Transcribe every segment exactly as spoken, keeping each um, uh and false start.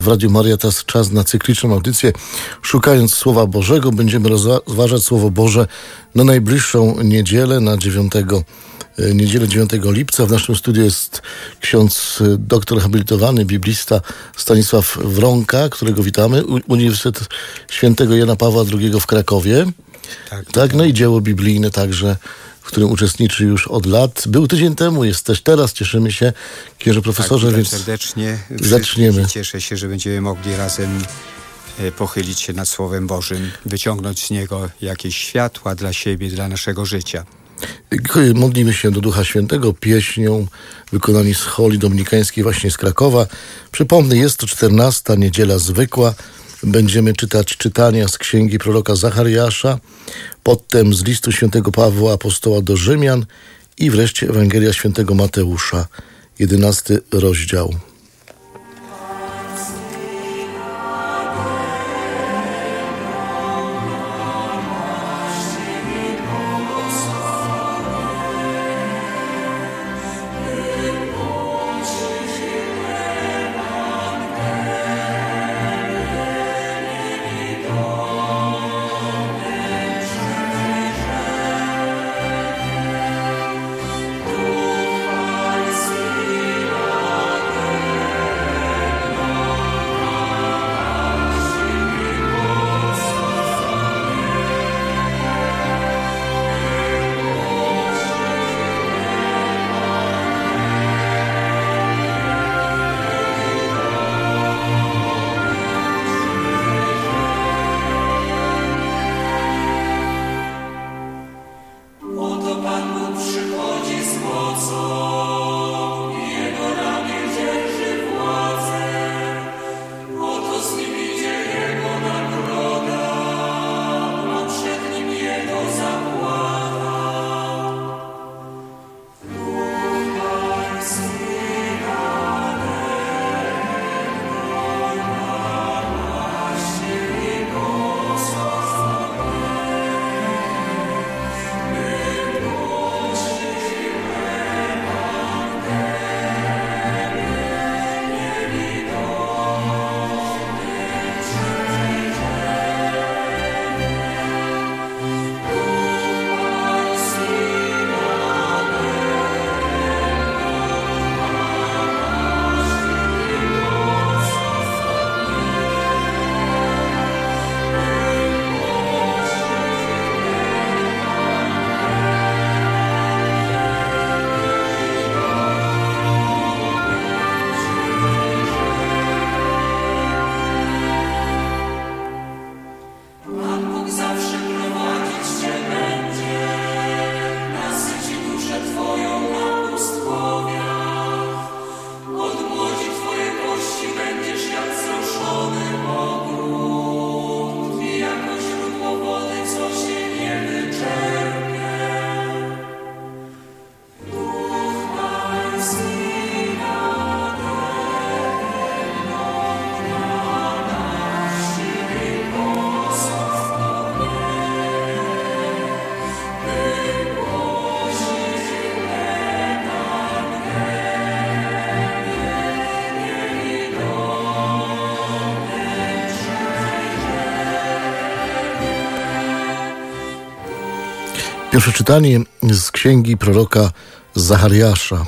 W Radiu Maria teraz czas na cykliczną audycję. Szukając Słowa Bożego, będziemy rozważać Słowo Boże na najbliższą niedzielę, na dziewiątego, niedzielę dziewiątego lipca. W naszym studiu jest ksiądz doktor habilitowany, biblista Stanisław Wronka, którego witamy. Uniwersytet Świętego Jana Pawła drugiego w Krakowie. Tak, tak, no i dzieło biblijne także, w którym uczestniczy już od lat. Był tydzień temu, jest też teraz. Cieszymy się, księże profesorze, tak, więc serdecznie. zaczniemy. Cieszę się, że będziemy mogli razem pochylić się nad Słowem Bożym, wyciągnąć z niego jakieś światła dla siebie, dla naszego życia. Modlimy się do Ducha Świętego pieśnią wykonani z holi dominikańskiej właśnie z Krakowa. Przypomnę, jest to czternasta niedziela zwykła. Będziemy czytać czytania z księgi proroka Zachariasza, potem z listu świętego Pawła apostoła do Rzymian i wreszcie Ewangelia świętego Mateusza, jedenasty rozdział. Pierwsze czytanie z księgi proroka Zachariasza.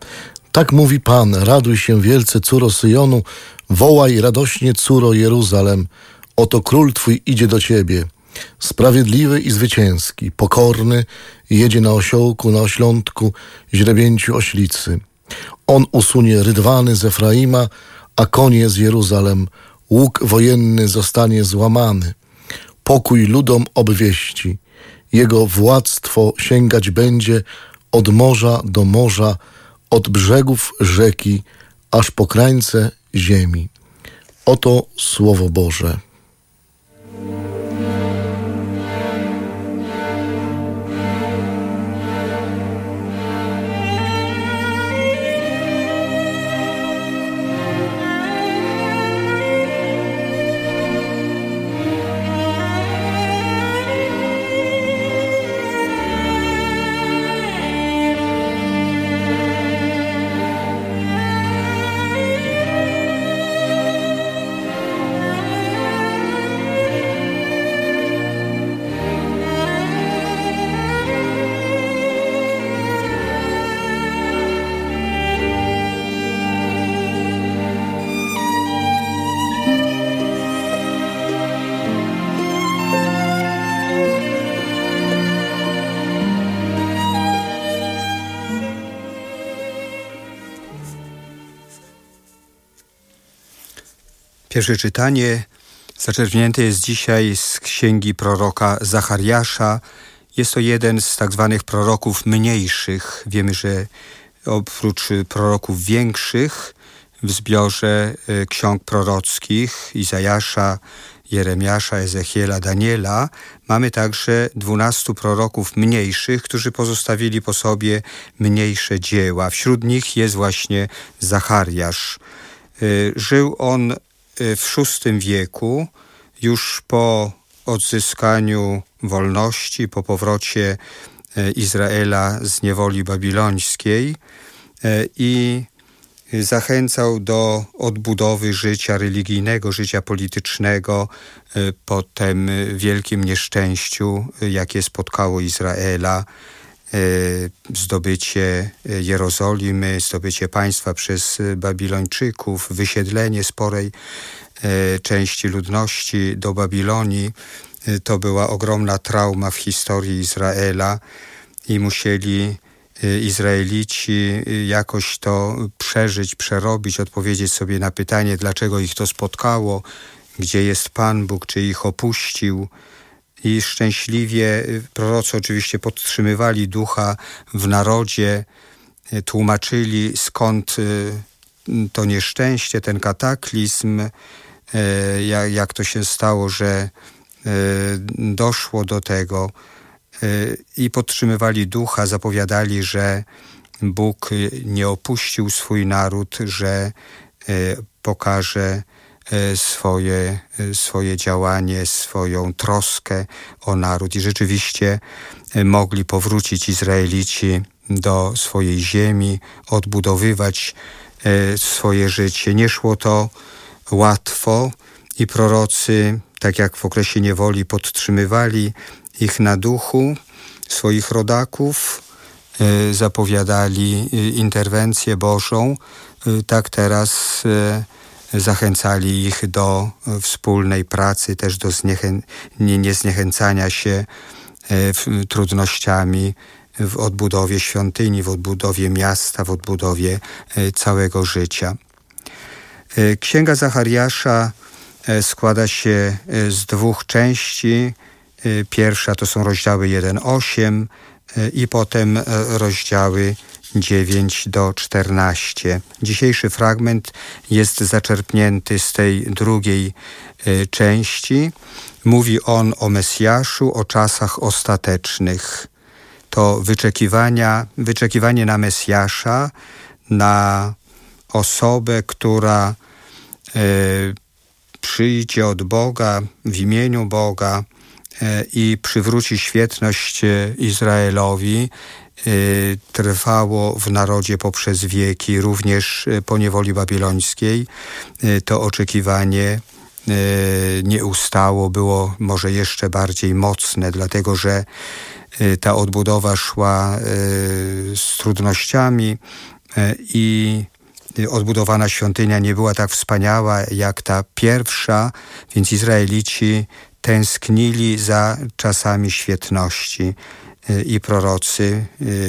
Tak mówi Pan, raduj się wielce, córo Syjonu, wołaj radośnie, córo Jeruzalem. Oto król Twój idzie do Ciebie, sprawiedliwy i zwycięski, pokorny, jedzie na osiołku, na oślątku, źrebięciu oślicy. On usunie rydwany z Efraima, a konie z Jeruzalem. Łuk wojenny zostanie złamany. Pokój ludom obwieści. Jego władztwo sięgać będzie od morza do morza, od brzegów rzeki, aż po krańce ziemi. Oto Słowo Boże. Pierwsze czytanie zaczerpnięte jest dzisiaj z księgi proroka Zachariasza. Jest to jeden z tak zwanych proroków mniejszych. Wiemy, że oprócz proroków większych w zbiorze ksiąg prorockich Izajasza, Jeremiasza, Ezechiela, Daniela mamy także dwunastu proroków mniejszych, którzy pozostawili po sobie mniejsze dzieła. Wśród nich jest właśnie Zachariasz. Żył on w szóstym wieku, już po odzyskaniu wolności, po powrocie Izraela z niewoli babilońskiej i zachęcał do odbudowy życia religijnego, życia politycznego po tym wielkim nieszczęściu, jakie spotkało Izraela, zdobycie Jerozolimy, zdobycie państwa przez Babilończyków, wysiedlenie sporej części ludności do Babilonii. To była ogromna trauma w historii Izraela i musieli Izraelici jakoś to przeżyć, przerobić, odpowiedzieć sobie na pytanie, dlaczego ich to spotkało, gdzie jest Pan Bóg, czy ich opuścił. I szczęśliwie prorocy oczywiście podtrzymywali ducha w narodzie, tłumaczyli, skąd to nieszczęście, ten kataklizm, jak to się stało, że doszło do tego, i podtrzymywali ducha, zapowiadali, że Bóg nie opuścił swój naród, że pokaże swoje, swoje działanie, swoją troskę o naród. I rzeczywiście mogli powrócić Izraelici do swojej ziemi, odbudowywać swoje życie. Nie szło to łatwo i prorocy, tak jak w okresie niewoli, podtrzymywali ich na duchu, swoich rodaków, zapowiadali interwencję Bożą, tak teraz zachęcali ich do wspólnej pracy, też do zniechę- nie, nie zniechęcania się trudnościami w odbudowie świątyni, w odbudowie miasta, w odbudowie całego życia. Księga Zachariasza składa się z dwóch części. Pierwsza to są rozdziały jeden osiem i potem rozdziały dziewięć do czternastu. Dzisiejszy fragment jest zaczerpnięty z tej drugiej części. Mówi on o Mesjaszu, o czasach ostatecznych. To wyczekiwania, wyczekiwanie na Mesjasza, na osobę, która e, przyjdzie od Boga, w imieniu Boga e, i przywróci świetność Izraelowi, e, trwało w narodzie poprzez wieki, również po niewoli babilońskiej. E, to oczekiwanie e, nie ustało, było może jeszcze bardziej mocne, dlatego że e, ta odbudowa szła e, z trudnościami e, i odbudowana świątynia nie była tak wspaniała jak ta pierwsza, więc Izraelici tęsknili za czasami świetności i prorocy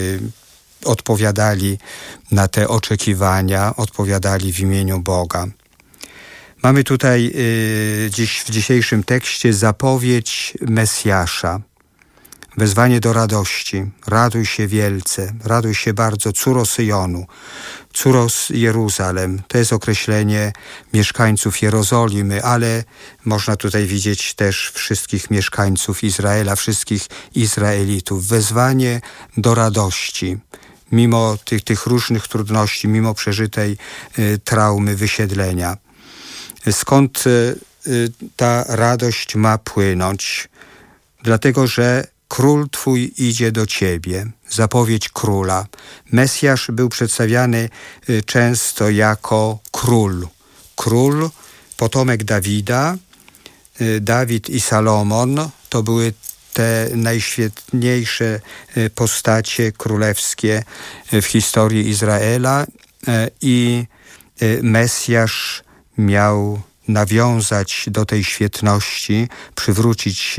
odpowiadali na te oczekiwania, odpowiadali w imieniu Boga. Mamy tutaj dziś w dzisiejszym tekście zapowiedź Mesjasza. Wezwanie do radości. Raduj się wielce, raduj się bardzo, córo Syjonu, córo Jeruzalem. To jest określenie mieszkańców Jerozolimy, ale można tutaj widzieć też wszystkich mieszkańców Izraela, wszystkich Izraelitów. Wezwanie do radości. Mimo tych, tych różnych trudności, mimo przeżytej y, traumy wysiedlenia. Skąd y, y, ta radość ma płynąć? Dlatego, że Król Twój idzie do Ciebie. Zapowiedź króla. Mesjasz był przedstawiany często jako król. Król, potomek Dawida. Dawid i Salomon to były te najświetniejsze postacie królewskie w historii Izraela i Mesjasz miał nawiązać do tej świetności, przywrócić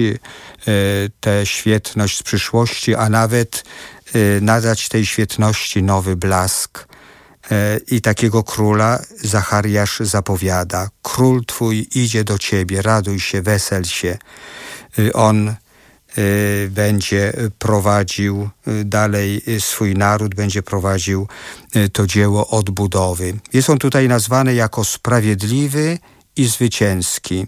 tę świetność z przyszłości, a nawet nadać tej świetności nowy blask. I takiego króla Zachariasz zapowiada. Król twój idzie do ciebie, raduj się, wesel się. On będzie prowadził dalej swój naród, będzie prowadził to dzieło odbudowy. Jest on tutaj nazwany jako sprawiedliwy i zwycięski.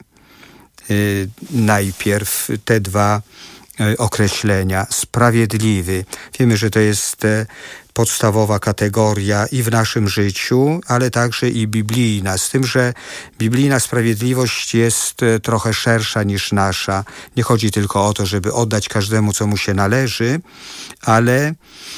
Najpierw te dwa określenia. Sprawiedliwy. Wiemy, że to jest podstawowa kategoria i w naszym życiu, ale także i biblijna. Z tym, że biblijna sprawiedliwość jest trochę szersza niż nasza. Nie chodzi tylko o to, żeby oddać każdemu, co mu się należy, ale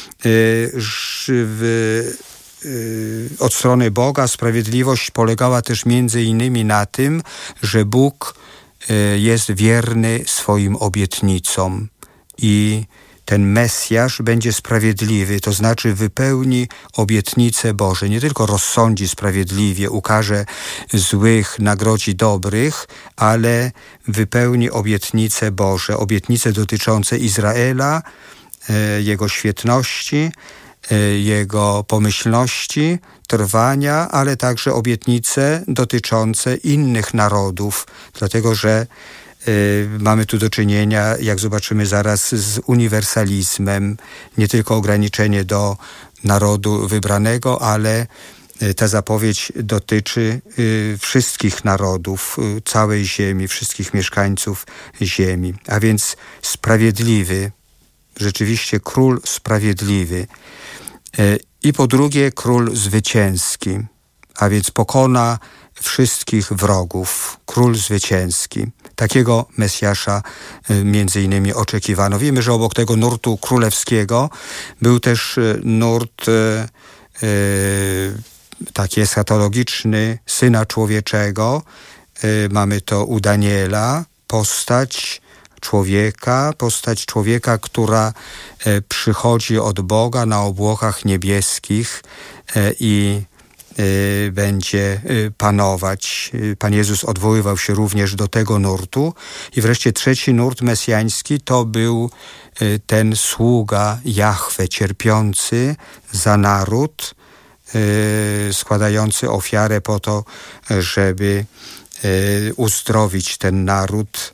w, od strony Boga sprawiedliwość polegała też między innymi na tym, że Bóg jest wierny swoim obietnicom i ten Mesjasz będzie sprawiedliwy, to znaczy wypełni obietnice Boże. Nie tylko rozsądzi sprawiedliwie, ukarze złych, nagrodzi dobrych, ale wypełni obietnice Boże, obietnice dotyczące Izraela, jego świetności, jego pomyślności, trwania, ale także obietnice dotyczące innych narodów, dlatego że y, mamy tu do czynienia, jak zobaczymy zaraz, z uniwersalizmem, nie tylko ograniczenie do narodu wybranego, ale y, ta zapowiedź dotyczy y, wszystkich narodów, y, całej ziemi, wszystkich mieszkańców ziemi, a więc sprawiedliwy, rzeczywiście król sprawiedliwy. I po drugie król zwycięski, a więc pokona wszystkich wrogów. Król zwycięski. Takiego Mesjasza między innymi oczekiwano. Wiemy, że obok tego nurtu królewskiego był też nurt e, taki eschatologiczny Syna Człowieczego. E, mamy to u Daniela, postać człowieka, postać człowieka, która e, przychodzi od Boga na obłokach niebieskich e, i e, będzie e, panować. Pan Jezus odwoływał się również do tego nurtu. I wreszcie trzeci nurt mesjański to był e, ten sługa Jahwe, cierpiący za naród, e, składający ofiarę po to, żeby e, uzdrowić ten naród,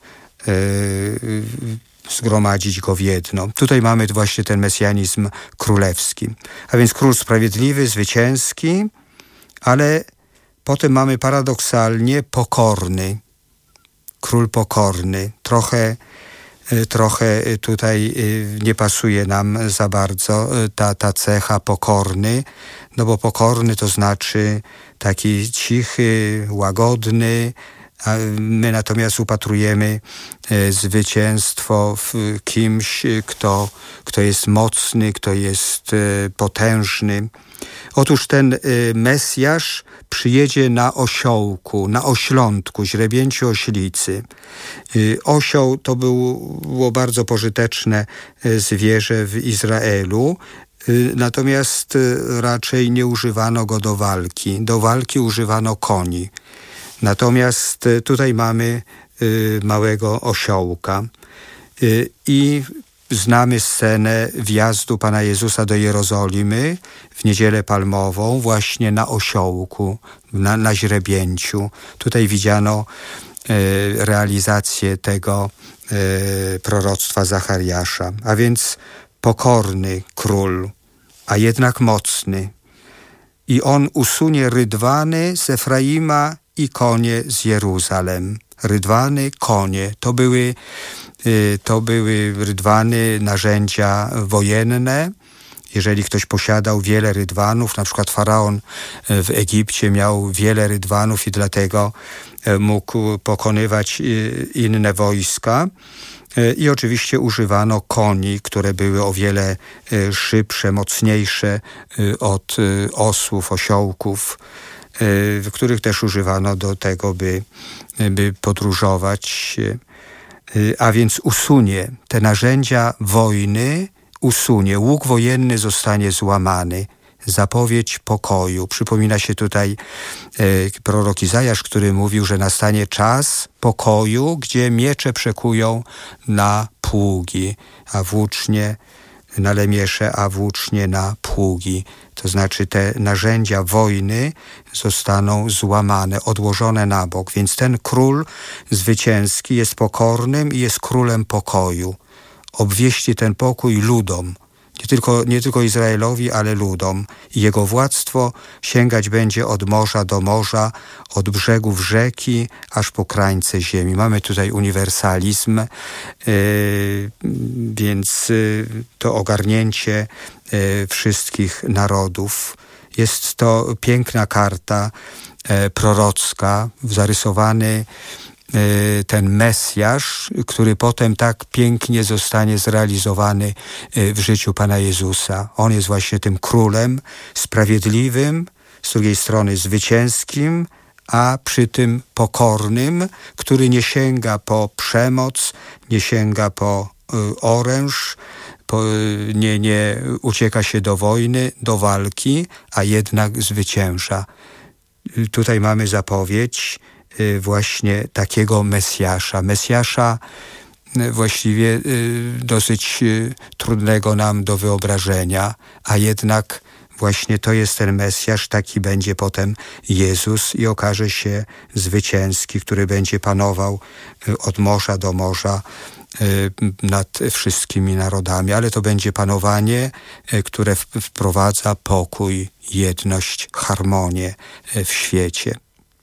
zgromadzić go w jedno. Tutaj mamy właśnie ten mesjanizm królewski. A więc król sprawiedliwy, zwycięski, ale potem mamy paradoksalnie pokorny. Król pokorny. Trochę, trochę tutaj nie pasuje nam za bardzo ta, ta cecha pokorny, no bo pokorny to znaczy taki cichy, łagodny, a my natomiast upatrujemy e, zwycięstwo w kimś, kto, kto jest mocny, kto jest e, potężny. Otóż ten e, Mesjasz przyjedzie na osiołku, na oślątku, źrebięciu oślicy. E, osioł to był, było bardzo pożyteczne e, zwierzę w Izraelu, e, natomiast e, raczej nie używano go do walki. Do walki używano koni. Natomiast tutaj mamy y, małego osiołka y, i znamy scenę wjazdu Pana Jezusa do Jerozolimy w Niedzielę Palmową właśnie na osiołku, na, na źrebięciu. Tutaj widziano y, realizację tego y, proroctwa Zachariasza, a więc pokorny król, a jednak mocny. I on usunie rydwany z Efraima i konie z Jeruzalem. Rydwany, konie. To były, to były rydwany, narzędzia wojenne. Jeżeli ktoś posiadał wiele rydwanów, na przykład faraon w Egipcie miał wiele rydwanów i dlatego mógł pokonywać inne wojska. I oczywiście używano koni, które były o wiele szybsze, mocniejsze od osłów, osiołków, w których też używano do tego, by, by podróżować. A więc usunie te narzędzia wojny, usunie. Łuk wojenny zostanie złamany. Zapowiedź pokoju. Przypomina się tutaj e, prorok Izajasz, który mówił, że nastanie czas pokoju, gdzie miecze przekują na pługi, a włócznie na lemiesze, a włócznie na pługi. To znaczy te narzędzia wojny zostaną złamane, odłożone na bok. Więc ten król zwycięski jest pokornym i jest królem pokoju. Obwieści ten pokój ludom. Nie tylko, nie tylko Izraelowi, ale ludom. I jego władztwo sięgać będzie od morza do morza, od brzegów rzeki, aż po krańce ziemi. Mamy tutaj uniwersalizm, yy, więc yy, to ogarnięcie yy, wszystkich narodów. Jest to piękna karta yy, prorocka, zarysowany ten Mesjasz, który potem tak pięknie zostanie zrealizowany w życiu Pana Jezusa. On jest właśnie tym królem sprawiedliwym, z drugiej strony zwycięskim, a przy tym pokornym, który nie sięga po przemoc, nie sięga po oręż, po, nie, nie ucieka się do wojny, do walki, a jednak zwycięża. Tutaj mamy zapowiedź właśnie takiego Mesjasza. Mesjasza właściwie dosyć trudnego nam do wyobrażenia, a jednak właśnie to jest ten Mesjasz, taki będzie potem Jezus i okaże się zwycięski, który będzie panował od morza do morza nad wszystkimi narodami, ale to będzie panowanie, które wprowadza pokój, jedność, harmonię w świecie.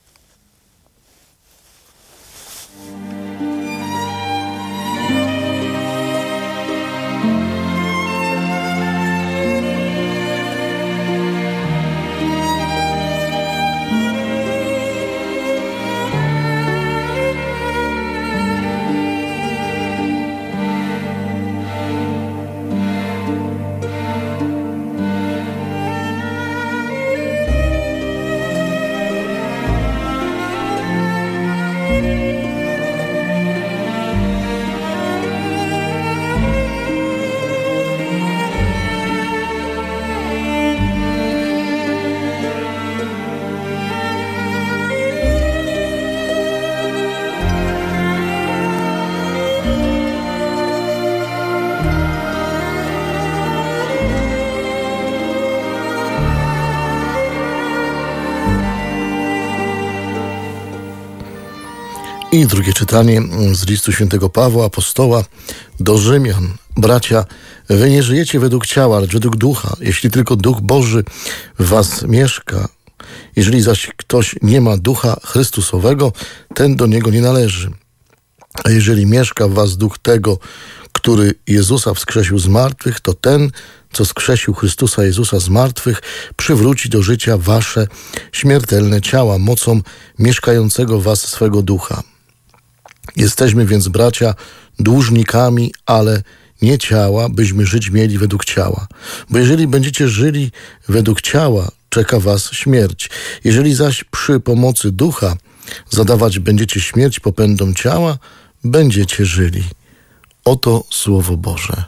I drugie czytanie z listu świętego Pawła, apostoła do Rzymian. Bracia, wy nie żyjecie według ciała, lecz według ducha, jeśli tylko Duch Boży w was mieszka. Jeżeli zaś ktoś nie ma Ducha Chrystusowego, ten do niego nie należy. A jeżeli mieszka w was Duch tego, który Jezusa wskrzesił z martwych, to ten, co wskrzesił Chrystusa Jezusa z martwych, przywróci do życia wasze śmiertelne ciała mocą mieszkającego w was swego Ducha. Jesteśmy więc, bracia, dłużnikami, ale nie ciała, byśmy żyć mieli według ciała. Bo jeżeli będziecie żyli według ciała, czeka was śmierć. Jeżeli zaś przy pomocy Ducha zadawać będziecie śmierć popędom ciała, będziecie żyli. Oto Słowo Boże.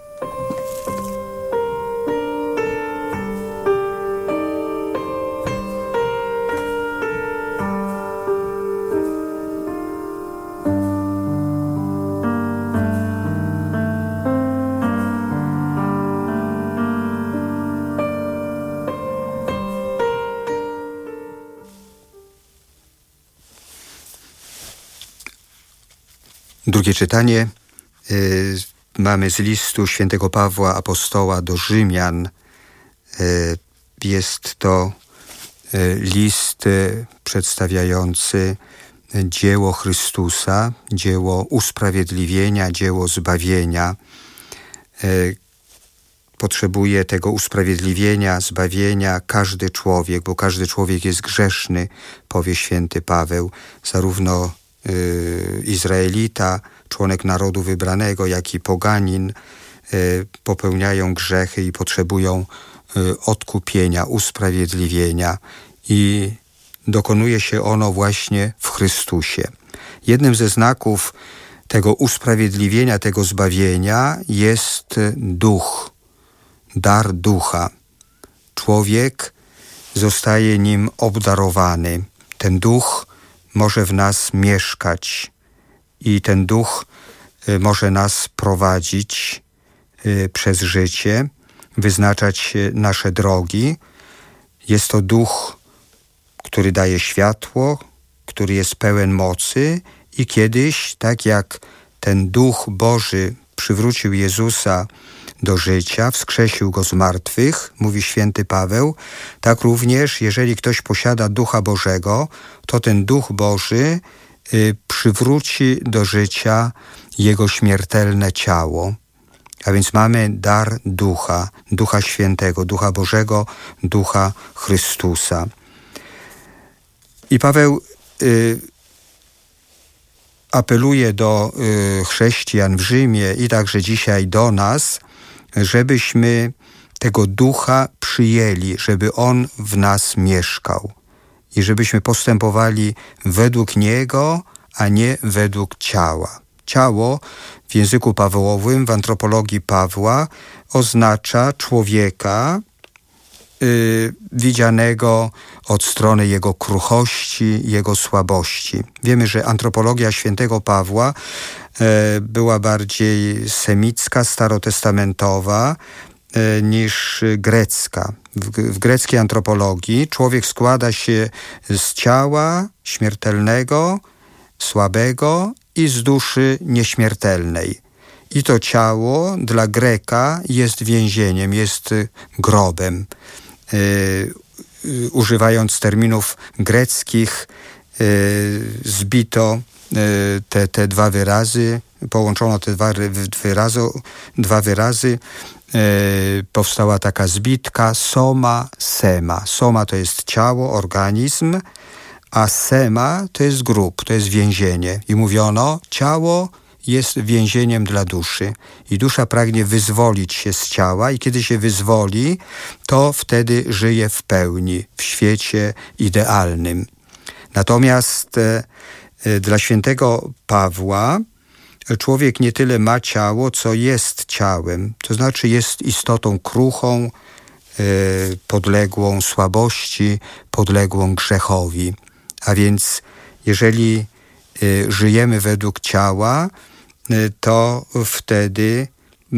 Drugie czytanie y, mamy z listu świętego Pawła, apostoła do Rzymian. Y, jest to y, list y, przedstawiający dzieło Chrystusa, dzieło usprawiedliwienia, dzieło zbawienia. Y, potrzebuje tego usprawiedliwienia, zbawienia każdy człowiek, bo każdy człowiek jest grzeszny, powie święty Paweł, zarówno Izraelita, członek narodu wybranego, jak i poganin popełniają grzechy i potrzebują odkupienia, usprawiedliwienia i dokonuje się ono właśnie w Chrystusie. Jednym ze znaków tego usprawiedliwienia, tego zbawienia jest duch, dar ducha. Człowiek zostaje nim obdarowany. Ten duch może w nas mieszkać i ten duch może nas prowadzić przez życie, wyznaczać nasze drogi. Jest to duch, który daje światło, który jest pełen mocy i kiedyś, tak jak ten duch Boży przywrócił Jezusa do życia, wskrzesił go z martwych, mówi święty Paweł, tak również, jeżeli ktoś posiada Ducha Bożego, to ten Duch Boży y, przywróci do życia jego śmiertelne ciało. A więc mamy dar Ducha, Ducha Świętego, Ducha Bożego, Ducha Chrystusa. I Paweł y, apeluje do y, chrześcijan w Rzymie i także dzisiaj do nas, żebyśmy tego Ducha przyjęli, żeby On w nas mieszkał i żebyśmy postępowali według Niego, a nie według ciała. Ciało w języku Pawłowym, w antropologii Pawła oznacza człowieka y, widzianego od strony jego kruchości, jego słabości. Wiemy, że antropologia świętego Pawła y, była bardziej semicka, starotestamentowa y, niż grecka. W, w greckiej antropologii człowiek składa się z ciała śmiertelnego, słabego i z duszy nieśmiertelnej. I to ciało dla Greka jest więzieniem, jest grobem. Yy, używając terminów greckich, yy, zbito yy, te, te dwa wyrazy, połączono te dwa wyrazy, dwa wyrazy yy, powstała taka zbitka soma, sema. Soma to jest ciało, organizm, a sema to jest grób, to jest więzienie. I mówiono, ciało jest więzieniem dla duszy. I dusza pragnie wyzwolić się z ciała i kiedy się wyzwoli, to wtedy żyje w pełni, w świecie idealnym. Natomiast e, e, dla świętego Pawła człowiek nie tyle ma ciało, co jest ciałem. To znaczy jest istotą kruchą, e, podległą słabości, podległą grzechowi. A więc jeżeli y, żyjemy według ciała, y, to wtedy y,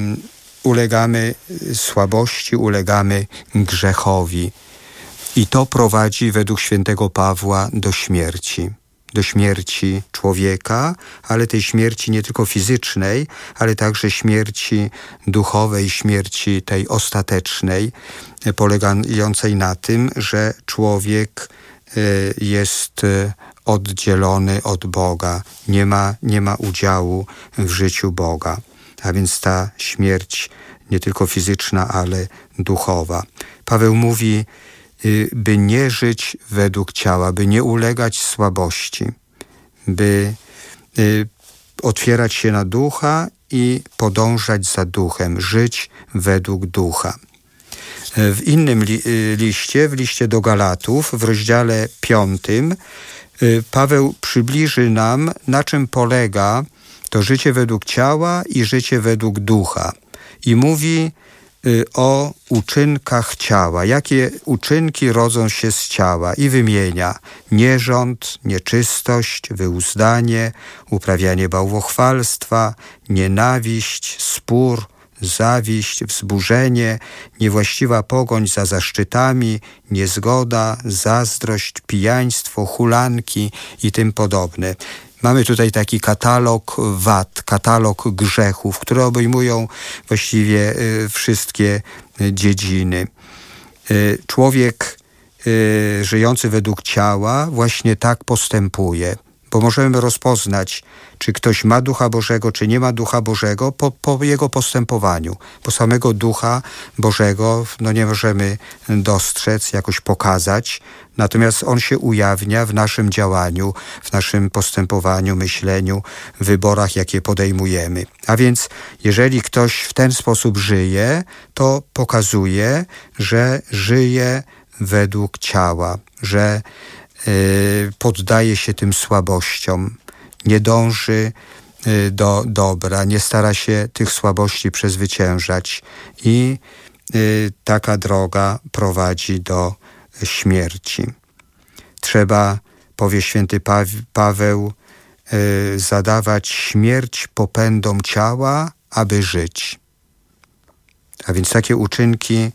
ulegamy słabości, ulegamy grzechowi. I to prowadzi według świętego Pawła do śmierci. Do śmierci człowieka, ale tej śmierci nie tylko fizycznej, ale także śmierci duchowej, śmierci tej ostatecznej, polegającej na tym, że człowiek jest oddzielony od Boga, nie ma, nie ma udziału w życiu Boga. A więc ta śmierć nie tylko fizyczna, ale duchowa. Paweł mówi, by nie żyć według ciała, by nie ulegać słabości, by otwierać się na ducha i podążać za duchem, żyć według ducha. W innym li, liście, w liście do Galatów, w rozdziale piątym, Paweł przybliży nam, na czym polega to życie według ciała i życie według ducha. I mówi o uczynkach ciała, jakie uczynki rodzą się z ciała i wymienia nierząd, nieczystość, wyuzdanie, uprawianie bałwochwalstwa, nienawiść, spór, zawiść, wzburzenie, niewłaściwa pogoń za zaszczytami, niezgoda, zazdrość, pijaństwo, hulanki i tym podobne. Mamy tutaj taki katalog wad, katalog grzechów, które obejmują właściwie y, wszystkie y, dziedziny. Y, człowiek y, żyjący według ciała właśnie tak postępuje, bo możemy rozpoznać, czy ktoś ma Ducha Bożego, czy nie ma Ducha Bożego po, po jego postępowaniu. Bo samego Ducha Bożego no, nie możemy dostrzec, jakoś pokazać, natomiast On się ujawnia w naszym działaniu, w naszym postępowaniu, myśleniu, wyborach, jakie podejmujemy. A więc jeżeli ktoś w ten sposób żyje, to pokazuje, że żyje według ciała, że yy, poddaje się tym słabościom, nie dąży do dobra, nie stara się tych słabości przezwyciężać i y, taka droga prowadzi do śmierci. Trzeba, powie święty pa- Paweł, y, zadawać śmierć popędom ciała, aby żyć. A więc takie uczynki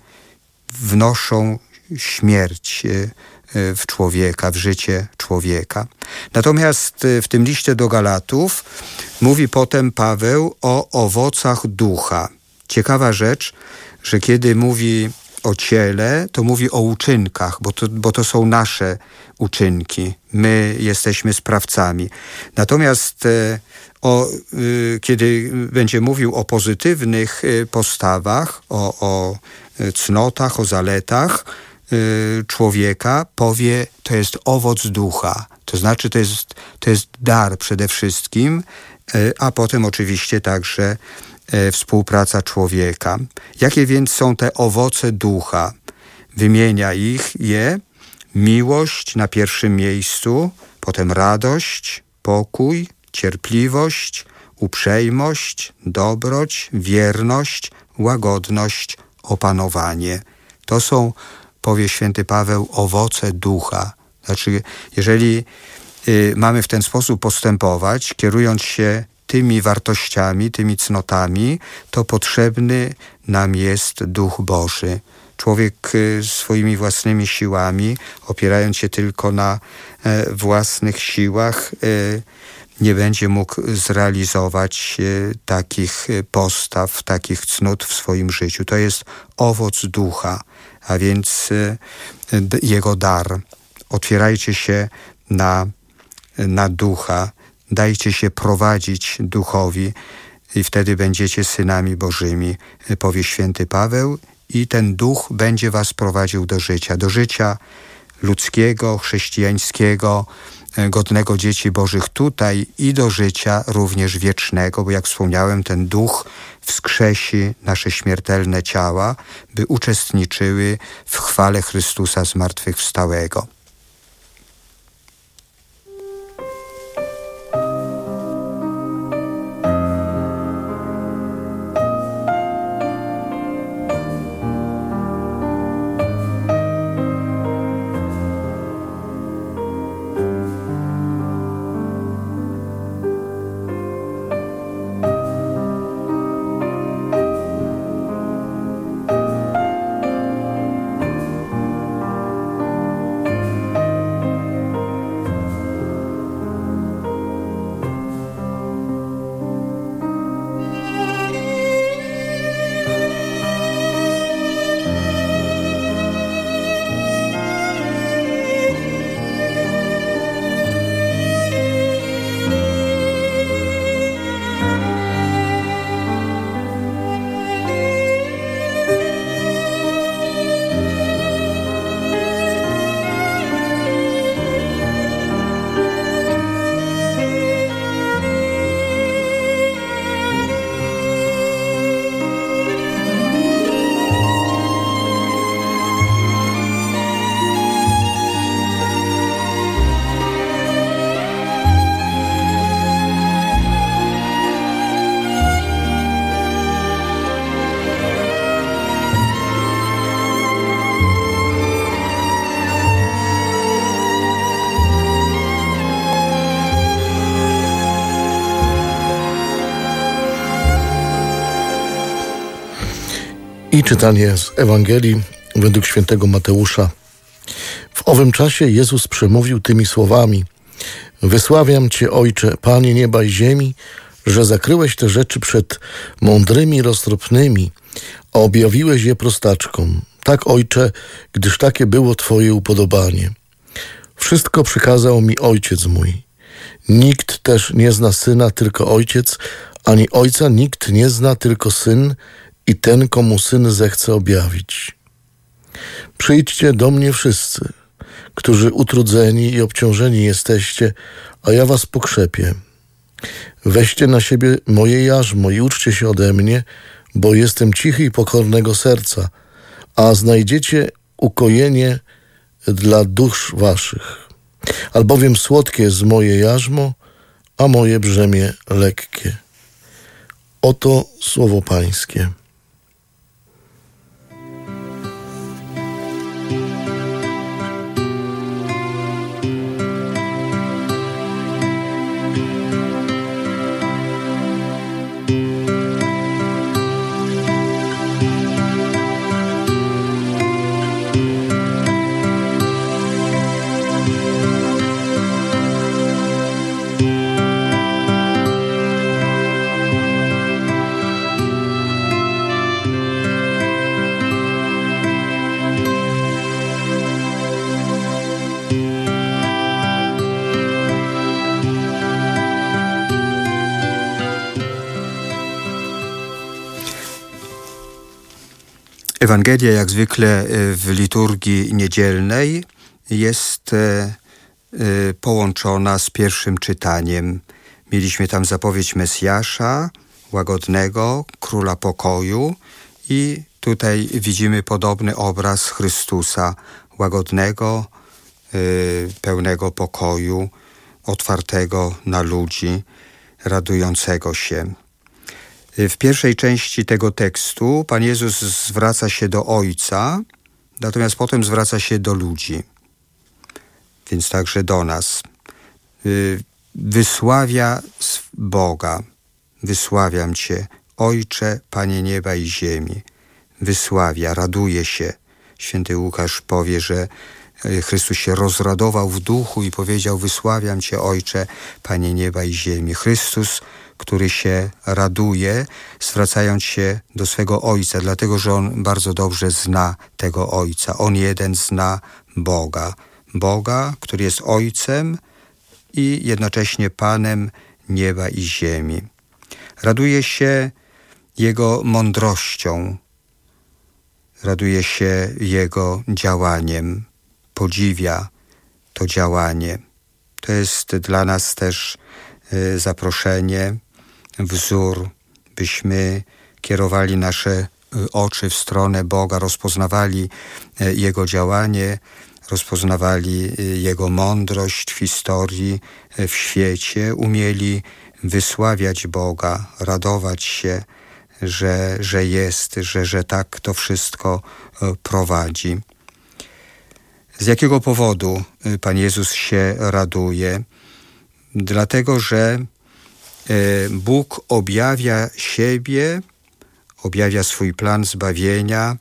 wnoszą śmierć w człowieka, w życie człowieka. Natomiast w tym liście do Galatów mówi potem Paweł o owocach ducha. Ciekawa rzecz, że kiedy mówi o ciele, to mówi o uczynkach, bo to, bo to są nasze uczynki. My jesteśmy sprawcami. Natomiast o, kiedy będzie mówił o pozytywnych postawach, o, o cnotach, o zaletach człowieka, powie, to jest owoc ducha. To znaczy, to jest, to jest dar przede wszystkim, a potem oczywiście także współpraca człowieka. Jakie więc są te owoce ducha? Wymienia ich je miłość na pierwszym miejscu, potem radość, pokój, cierpliwość, uprzejmość, dobroć, wierność, łagodność, opanowanie. To są, powie święty Paweł, owoce ducha. Znaczy, jeżeli y, mamy w ten sposób postępować, kierując się tymi wartościami, tymi cnotami, to potrzebny nam jest Duch Boży. Człowiek y, swoimi własnymi siłami, opierając się tylko na y, własnych siłach, y, nie będzie mógł zrealizować y, takich postaw, takich cnót w swoim życiu. To jest owoc ducha, a więc y, d- jego dar. Otwierajcie się na, na ducha, dajcie się prowadzić duchowi i wtedy będziecie synami Bożymi, powie święty Paweł, i ten duch będzie was prowadził do życia, do życia ludzkiego, chrześcijańskiego, godnego dzieci Bożych tutaj i do życia również wiecznego, bo jak wspomniałem, ten duch wskrzesi nasze śmiertelne ciała, by uczestniczyły w chwale Chrystusa zmartwychwstałego. I czytanie z Ewangelii według świętego Mateusza. W owym czasie Jezus przemówił tymi słowami: Wysławiam Cię, Ojcze, Panie nieba i ziemi, że zakryłeś te rzeczy przed mądrymi i roztropnymi, a objawiłeś je prostaczkom. Tak, Ojcze, gdyż takie było Twoje upodobanie. Wszystko przykazał mi Ojciec mój. Nikt też nie zna Syna, tylko Ojciec, ani Ojca nikt nie zna, tylko Syn i ten, komu Syn zechce objawić. Przyjdźcie do mnie wszyscy, którzy utrudzeni i obciążeni jesteście, a ja was pokrzepię. Weźcie na siebie moje jarzmo i uczcie się ode mnie, bo jestem cichy i pokornego serca, a znajdziecie ukojenie dla dusz waszych. Albowiem słodkie jest moje jarzmo, a moje brzemię lekkie. Oto słowo Pańskie. Ewangelia, jak zwykle w liturgii niedzielnej, jest połączona z pierwszym czytaniem. Mieliśmy tam zapowiedź Mesjasza, łagodnego, króla pokoju, i tutaj widzimy podobny obraz Chrystusa, łagodnego, pełnego pokoju, otwartego na ludzi, radującego się. W pierwszej części tego tekstu Pan Jezus zwraca się do Ojca, natomiast potem zwraca się do ludzi, więc także do nas. Wysławia Boga. Wysławiam Cię, Ojcze, Panie nieba i ziemi. Wysławia, raduje się. Święty Łukasz powie, że Chrystus się rozradował w duchu i powiedział: wysławiam Cię, Ojcze, Panie nieba i ziemi. Chrystus, który się raduje, zwracając się do swego Ojca, dlatego że On bardzo dobrze zna tego Ojca. On jeden zna Boga. Boga, który jest Ojcem i jednocześnie Panem nieba i ziemi. Raduje się Jego mądrością, raduje się Jego działaniem, podziwia to działanie. To jest dla nas też zaproszenie, wzór, byśmy kierowali nasze oczy w stronę Boga, rozpoznawali Jego działanie, rozpoznawali Jego mądrość w historii, w świecie, umieli wysławiać Boga, radować się, że, że jest, że, że tak to wszystko prowadzi. Z jakiego powodu Pan Jezus się raduje? Dlatego, że Bóg objawia siebie, objawia swój plan zbawienia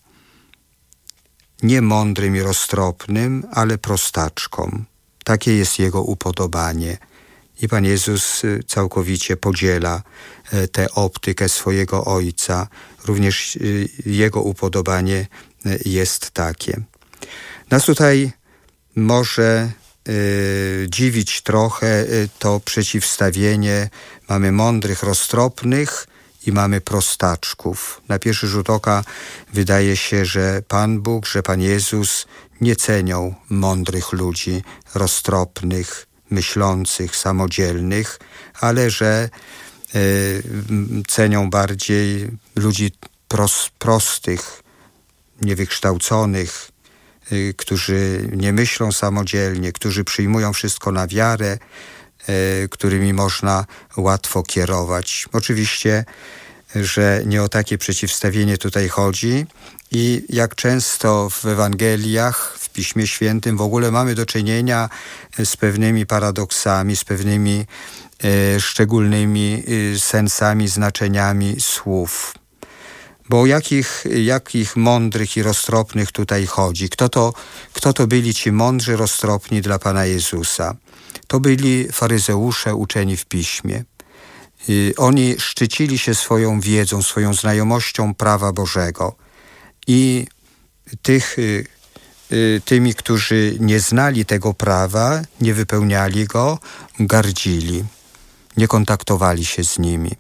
nie mądrym i roztropnym, ale prostaczkom. Takie jest Jego upodobanie. I Pan Jezus całkowicie podziela tę optykę swojego Ojca. Również Jego upodobanie jest takie. Nas tutaj może y, dziwić trochę y, to przeciwstawienie. Mamy mądrych, roztropnych i mamy prostaczków. Na pierwszy rzut oka wydaje się, że Pan Bóg, że Pan Jezus nie cenią mądrych ludzi, roztropnych, myślących, samodzielnych, ale że y, cenią bardziej ludzi pros, prostych, niewykształconych, y, którzy nie myślą samodzielnie, którzy przyjmują wszystko na wiarę, y, którymi można łatwo kierować. Oczywiście, że nie o takie przeciwstawienie tutaj chodzi i jak często w Ewangeliach, w Piśmie Świętym w ogóle mamy do czynienia z pewnymi paradoksami, z pewnymi e, szczególnymi e, sensami, znaczeniami słów. Bo o jakich, jakich mądrych i roztropnych tutaj chodzi? Kto to, kto to byli ci mądrzy, roztropni dla Pana Jezusa? To byli faryzeusze uczeni w Piśmie. Oni szczycili się swoją wiedzą, swoją znajomością prawa Bożego i tych, tymi, którzy nie znali tego prawa, nie wypełniali go, gardzili, nie kontaktowali się z nimi.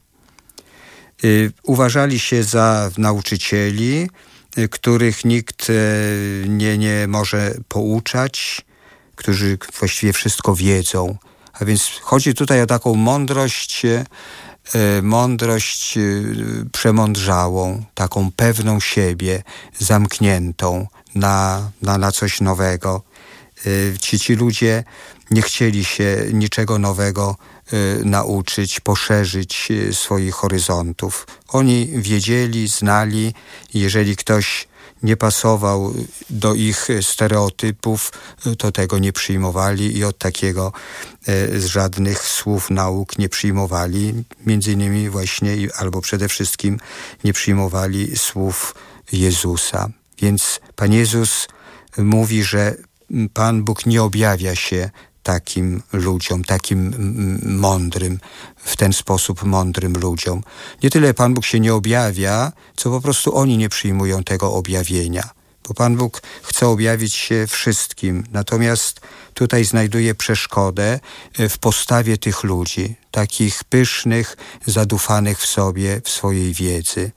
Uważali się za nauczycieli, których nikt nie, nie może pouczać, którzy właściwie wszystko wiedzą. A więc chodzi tutaj o taką mądrość, e, mądrość e, przemądrzałą, taką pewną siebie, zamkniętą na, na, na coś nowego. E, ci, ci ludzie nie chcieli się niczego nowego e, nauczyć, poszerzyć e, swoich horyzontów. Oni wiedzieli, znali, jeżeli ktoś nie pasował do ich stereotypów, to tego nie przyjmowali i od takiego e, z żadnych słów nauk nie przyjmowali. Między innymi właśnie albo przede wszystkim nie przyjmowali słów Jezusa. Więc Pan Jezus mówi, że Pan Bóg nie objawia się takim ludziom, takim mądrym, w ten sposób mądrym ludziom. Nie tyle Pan Bóg się nie objawia, co po prostu oni nie przyjmują tego objawienia. Bo Pan Bóg chce objawić się wszystkim, natomiast tutaj znajduje przeszkodę w postawie tych ludzi, takich pysznych, zadufanych w sobie, w swojej wiedzy.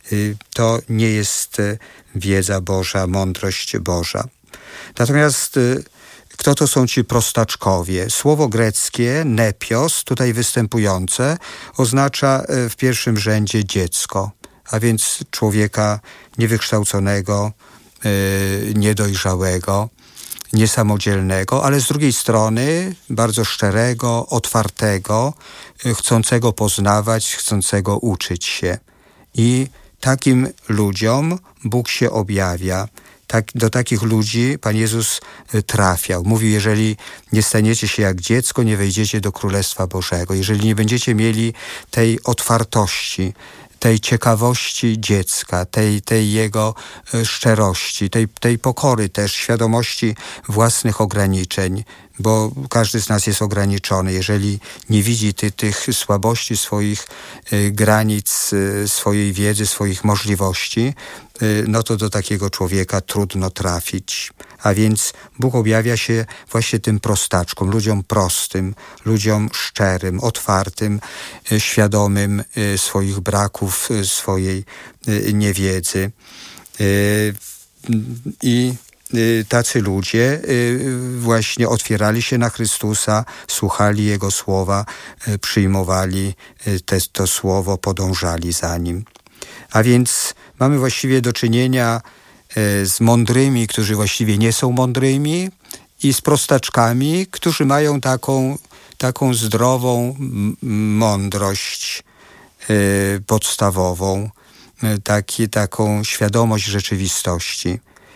To nie jest wiedza Boża, mądrość Boża. Natomiast kto to są ci prostaczkowie? Słowo greckie, nepios, tutaj występujące, oznacza w pierwszym rzędzie dziecko, a więc człowieka niewykształconego, niedojrzałego, niesamodzielnego, ale z drugiej strony bardzo szczerego, otwartego, chcącego poznawać, chcącego uczyć się. I takim ludziom Bóg się objawia. Tak, do takich ludzi Pan Jezus trafiał. Mówił, jeżeli nie staniecie się jak dziecko, nie wejdziecie do Królestwa Bożego. Jeżeli nie będziecie mieli tej otwartości, tej ciekawości dziecka, tej, tej jego szczerości, tej, tej pokory też, świadomości własnych ograniczeń, bo każdy z nas jest ograniczony. Jeżeli nie widzi ty, tych słabości swoich y, granic, y, swojej wiedzy, swoich możliwości, y, no to do takiego człowieka trudno trafić. A więc Bóg objawia się właśnie tym prostaczkom, ludziom prostym, ludziom szczerym, otwartym, y, świadomym y, swoich braków, y, swojej y, niewiedzy. Y, I tacy ludzie właśnie otwierali się na Chrystusa, słuchali Jego słowa, przyjmowali te, to słowo, podążali za Nim. A więc mamy właściwie do czynienia z mądrymi, którzy właściwie nie są mądrymi, i z prostaczkami, którzy mają taką, taką zdrową mądrość podstawową, taki, taką świadomość rzeczywistości.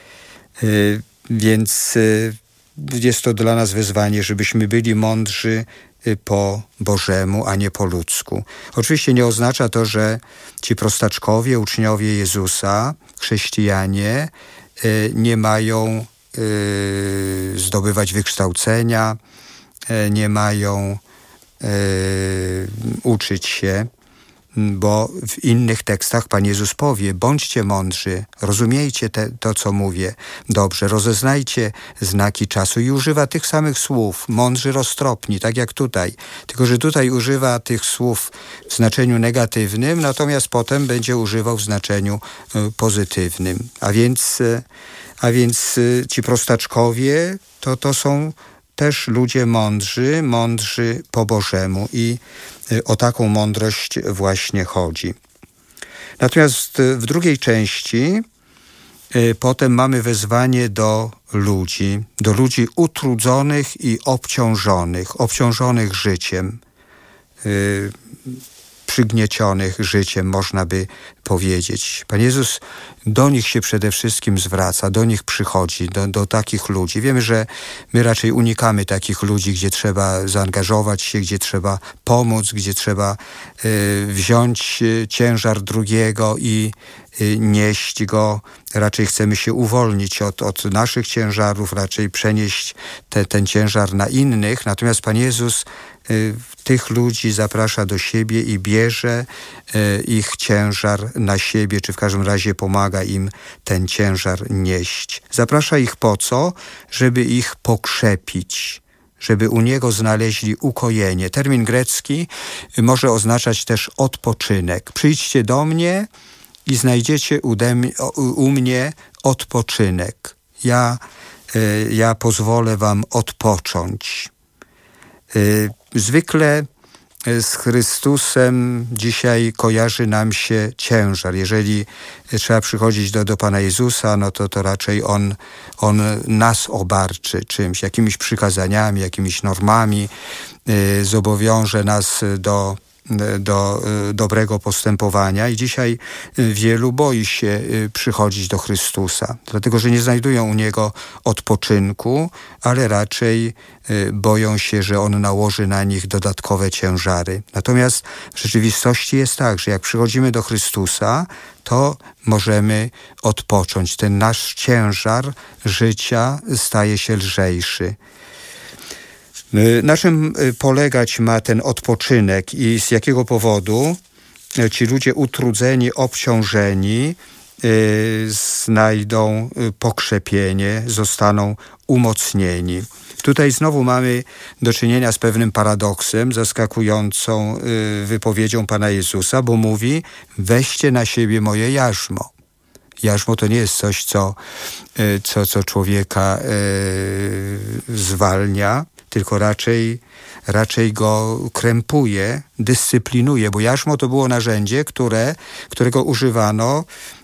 Więc jest to dla nas wyzwanie, żebyśmy byli mądrzy po Bożemu, a nie po ludzku. Oczywiście nie oznacza to, że ci prostaczkowie, uczniowie Jezusa, chrześcijanie, nie mają zdobywać wykształcenia, nie mają uczyć się, bo w innych tekstach Pan Jezus powie: bądźcie mądrzy, rozumiejcie te, to, co mówię dobrze, rozeznajcie znaki czasu, i używa tych samych słów, mądrzy, roztropni, tak jak tutaj. Tylko że tutaj używa tych słów w znaczeniu negatywnym, natomiast potem będzie używał w znaczeniu y, pozytywnym. A więc, y, a więc y, ci prostaczkowie to, to są też ludzie mądrzy, mądrzy po Bożemu, i o taką mądrość właśnie chodzi. Natomiast w drugiej części potem mamy wezwanie do ludzi, do ludzi utrudzonych i obciążonych, obciążonych życiem, przygniecionych życiem, można by powiedzieć. Pan Jezus do nich się przede wszystkim zwraca, do nich przychodzi, do, do takich ludzi. Wiemy, że my raczej unikamy takich ludzi, gdzie trzeba zaangażować się, gdzie trzeba pomóc, gdzie trzeba y, wziąć y, ciężar drugiego i y, nieść go. Raczej chcemy się uwolnić od, od naszych ciężarów, raczej przenieść te, ten ciężar na innych. Natomiast Pan Jezus y, tych ludzi zaprasza do siebie i bierze y, ich ciężar na siebie, czy w każdym razie pomaga im ten ciężar nieść. Zaprasza ich po co? Żeby ich pokrzepić, żeby u Niego znaleźli ukojenie. Termin grecki może oznaczać też odpoczynek. Przyjdźcie do mnie i znajdziecie u mnie odpoczynek. Ja, ja pozwolę wam odpocząć. Zwykle z Chrystusem dzisiaj kojarzy nam się ciężar. Jeżeli trzeba przychodzić do, do Pana Jezusa, no to, to raczej On, on nas obarczy czymś, jakimiś przykazaniami, jakimiś normami, yy, zobowiąże nas do do dobrego postępowania, i dzisiaj wielu boi się przychodzić do Chrystusa, dlatego że nie znajdują u Niego odpoczynku, ale raczej boją się, że On nałoży na nich dodatkowe ciężary. Natomiast w rzeczywistości jest tak, że jak przychodzimy do Chrystusa, to możemy odpocząć. Ten nasz ciężar życia staje się lżejszy. Na czym polegać ma ten odpoczynek i z jakiego powodu ci ludzie utrudzeni, obciążeni znajdą pokrzepienie, zostaną umocnieni? Tutaj znowu mamy do czynienia z pewnym paradoksem, zaskakującą wypowiedzią Pana Jezusa, bo mówi: weźcie na siebie moje jarzmo. Jarzmo to nie jest coś, co, co, co człowieka zwalnia, tylko raczej, raczej go krępuje, dyscyplinuje, bo jarzmo to było narzędzie, które, którego używano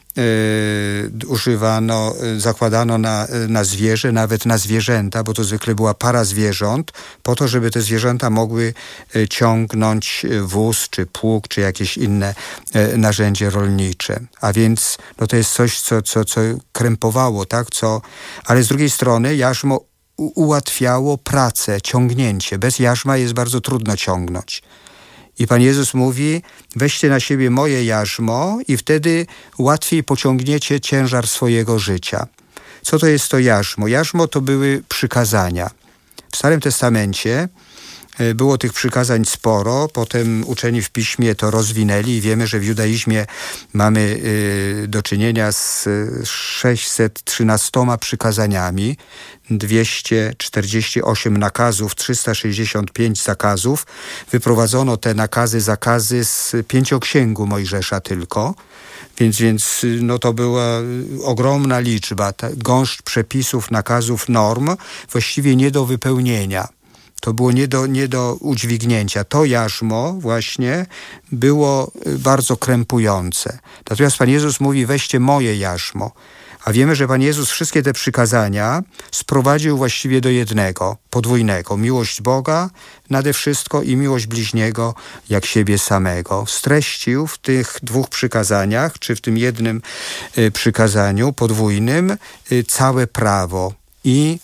Yy, używano, zakładano na, na zwierzę, nawet na zwierzęta, bo to zwykle była para zwierząt, po to, żeby te zwierzęta mogły ciągnąć wóz, czy pług, czy jakieś inne narzędzie rolnicze. A więc no to jest coś, co, co, co krępowało, tak? Co, ale z drugiej strony jarzmo u- ułatwiało pracę, ciągnięcie. Bez jarzma jest bardzo trudno ciągnąć. I Pan Jezus mówi: weźcie na siebie moje jarzmo i wtedy łatwiej pociągniecie ciężar swojego życia. Co to jest to jarzmo? Jarzmo to były przykazania. W Starym Testamencie było tych przykazań sporo, potem uczeni w Piśmie to rozwinęli i wiemy, że w judaizmie mamy do czynienia z sześćset trzynastoma przykazaniami, dwieście czterdzieści osiem nakazów, trzysta sześćdziesiąt pięć zakazów. Wyprowadzono te nakazy, zakazy z pięcioksięgu Mojżesza tylko. Więc, więc no to była ogromna liczba, ta, gąszcz przepisów, nakazów, norm, właściwie nie do wypełnienia. To było nie do, nie do udźwignięcia. To jarzmo właśnie było bardzo krępujące. Natomiast Pan Jezus mówi: weźcie moje jarzmo. A wiemy, że Pan Jezus wszystkie te przykazania sprowadził właściwie do jednego, podwójnego. Miłość Boga nade wszystko i miłość bliźniego jak siebie samego. Streścił w tych dwóch przykazaniach, czy w tym jednym y, przykazaniu podwójnym y, całe prawo. I